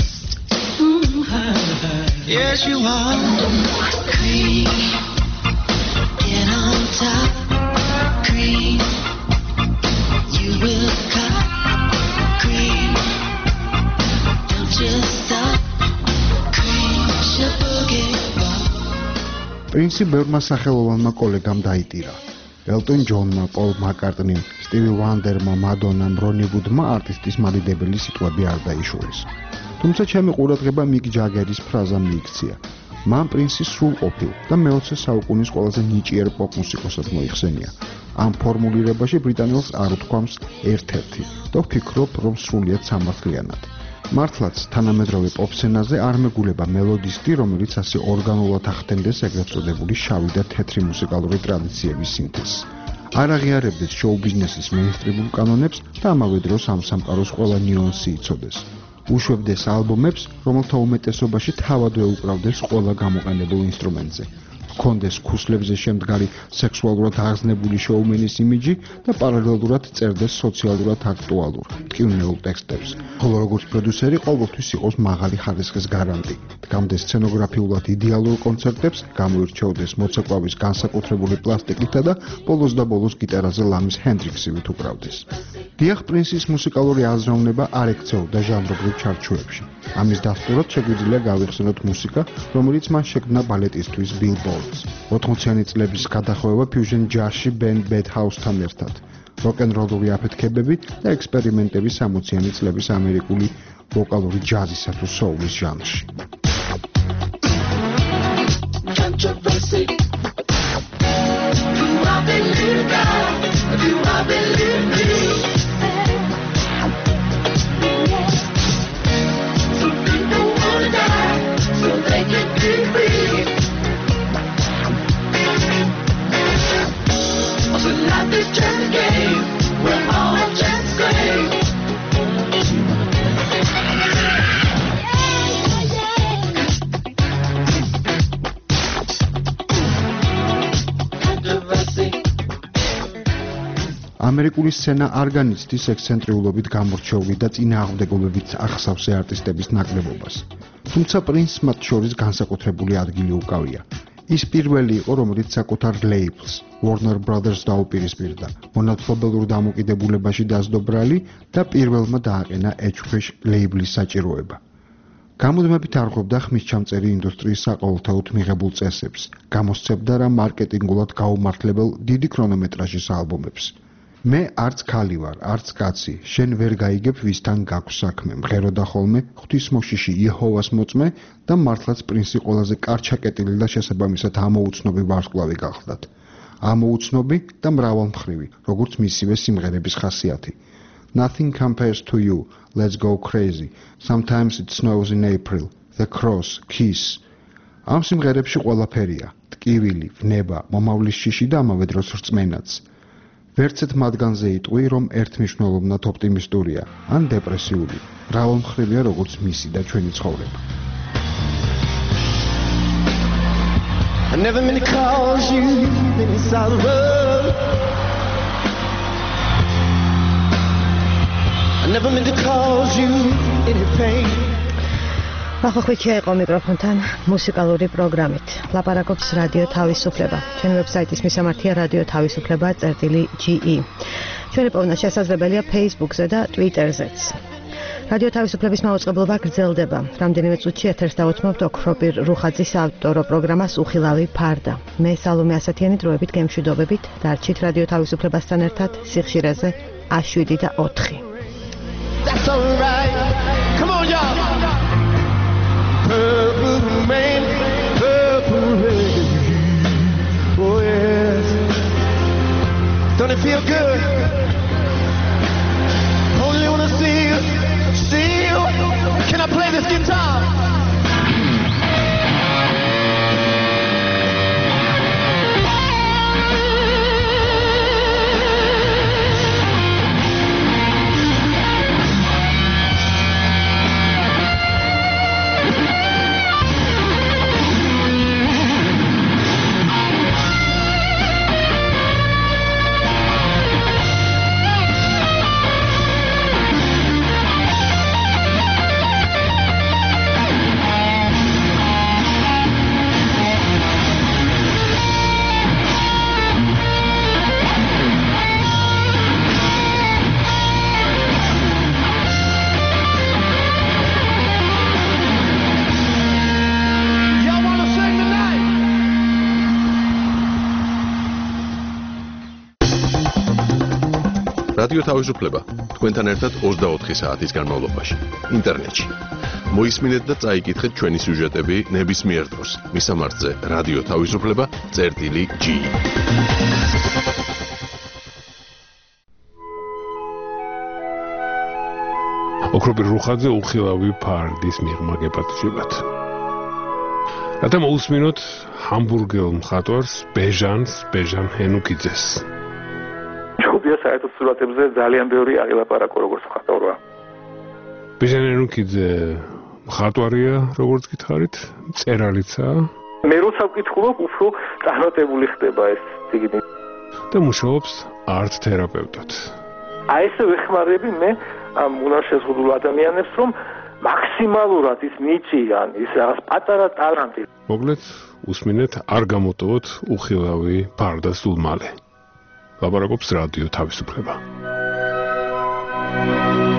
Yes, you are. Cream, get on top. Cream, you will cut. Cream, don't just stop. Cream, should boogie. პრინსი ბევრმა სახელოვანმა კოლეგამ დაიტირა. ელტონ ჯონმა, პოლ მაკარტნიმ, სტივი ვანდერმა, მადონამ, რონი ვუდმა არტისტის მადიდებელი სიტყვები არ დაიშურეს. თუმცა ჩემი ყურადღება მიკ ჯაგერის ფრაზამ მიიქცია. მან პრინსი სრულყოფილ და მე-20 საუკუნის ყველაზე ნიჭიერ პოპ მუსიკოსად მოიხსენია. ამ ფორმულირებაში ბრიტანელს არ უთქვამს ერთ-ერთი და ვფიქრობ, რომ სრულიად სამართლიანად. მართლაც თანამედროვე პოპ სცენაზე არ მეგულება მელოდისტი, რომელიც ასე ორგანულად ახდენდეს ეგრეთ წოდებული შავი და თეთრი მუსიკალური ტრადიციების სინთეზს. არ აღიარებდეს შოუ-ბიზნესის მეინსტრიმულ კანონებს და ამავე დროს ამ სამყაროს ყველა ნიუანსი იცოდეს. უშვებდეს ალბომებს, რომელთა უმეტესობაში თავადვე უკრავდეს ყველა გამოყენებულ ინსტრუმენტზე. ჰქონდეს ქუსლებზე შემდგარი სექსუალურად აღზნებული შოუმენის იმიჯი და პარალელურად წერდეს სოციალურად აქტუალურ, მტკივნეულ ტექსტებს. ხოლო როგორც პროდიუსერი ყოველთვის იყოს მაღალი ხარისხის გარანტი. დგამდეს სცენოგრაფიულად იდეალურ კონცერტებს, გამოირჩეოდეს მოცეკვავის განსაკუთრებული პლასტიკითა და ბოლოს და ბოლოს გიტარაზე ლამის ჰენდრიქსივით უკრავდეს. დიახ, პრინსის მუსიკალური აზროვნება არ ექცეოდა ჟანრობრივ ჩარჩოებში. ამის დასტურად შეგვიძლია გავიხსენოთ მუსიკა, რომელიც მან შექმნა ბალეტისთვის Billboards. 80-იანი წლების გადახვევა ფიუჟენ ჯაზში ბენდ Bad House-თან ერთად. როკ-ენ-როლური აფეთქებები და ექსპერიმენტები 60-იანი წლების ამერიკული ვოკალური ჯაზისა თუ soul-ის ჟანრში. ამერიკული სცენა არ განიცდის ექსცენტრიულობით გამორჩეული და წინააღმდეგობებით ახსავს არტისტების ნაკლებობას. თუმცა პრინსს მათ შორის განსაკუთრებული ადგილი უკავია. ის პირველი იყო, რომელიც საკუთარ ლეიბლს, Warner Brothers დაუპირისპირდა, მონათხრობელურ დამოკიდებულებაში დასდო ბრალი და პირველმა დააყენა Edgefish ლეიბლის საჭიროება. გამუდმებით არღვევდა ხმისჩამწერი ინდუსტრიის საყოველთაოდ მიღებულ წესებს, გამოსცემდა რა მარკეტინგულად გაუმართლებელ დიდი ქრონომეტრაჟის ალბომებს. მე არც ქალი ვარ, არც კაცი, შენ ვერ გაიგებ ვისთან გაქვს საქმე, მღეროდა ხოლმე ღვთისმოშიში იეჰოვას მოწმე და მართლაც პრინსი ყველაზე კარჩაკეტილი და შესაბამისად ამოუცნობი ვარსკვლავი გახლდათ. ამოუცნობი და მრავალმხრივი, როგორც მისივე სიმღერების ხასიათი. Nothing compares to you, let's go crazy, sometimes it snows in April, the cross, kiss. ამ სიმღერებში ყველაფერია, ტკივილი, ვნება, მომავლის შიში და ამავე დროს რწმენაც. ვერცეთ მათგანზე იტყვი, რომ ერთმნიშვნელოვნად ოპტიმისტურია, ან დეპრესიული. მრავალმხრივია როგორც მისი და ჩვენი ცხოვრება. I never meant to cause you any sorrow. I never meant to cause you any pain. ახლა იყო მიკროფონთან მუსიკალური პროგრამით. ლაპარაკობს რადიო თავისუფლება. ჩვენი ვებსაიტის მისამართია radio.tavisufleba.ge. ჩვენი პოვნა შესაძლებელია Facebook-ზე და Twitter-ზეც. რადიო თავისუფლების მაუწყებლობა გრძელდება. რამდენიმე წუთში ეთერს დავუთმობთ ოქროპირ რუხაძის ავტორო პროგრამას უხილავი ფარდა. მე სალომე ასათიანი დროებით გემშვიდობებით დარჩით რადიო თავისუფლებასთან ერთად სიხშირეზე A7 და 4. That's all right. Come on y'all. Purple rain, purple rain. Oh yes. Don't it feel good? Only wanna see you. Can I play this guitar? რადიო თავისუფლება თქვენთან ერთად 24 საათის განმავლობაში ინტერნეტში. მოისმინეთ და წაიკითხეთ ჩვენი სიუჟეტები ნებისმიერ დროს მისამართზე რადიო თავისუფლება.ge. ოქროპირ რუხაძე უხილავი ფარდის მიღმა გეპატიჟებათ. რათა მოусმინოთ ჰამბურგელ მხატვარს ბეჟან ჰენუკიძეს. ჯობია საერთოდ სურათებზე ძალიან ბევრი აღილაპარაკო როგორც მხატვარია. ბეჟან ჰენუკიძე მხატვარია, როგორც გითხარით, წერალიცაა. მე როცა ვკითხულობ, უფრო წარმატებული ხდება ეს ციგნი. და მუშაობს არტ თერაპევტად. აი ესე ვეხმარები მე ამ უნარშეზღუდულ ადამიანებს, რომ მაქსიმალურად ის ნიჭიან, ის რაღაც პატარა ტალანტი. მოკლედ, უსმინეთ არ გამოტოვოთ უხილავი ფარდა სულ მალე. ლაპარაკობს რადიო თავისუფლება.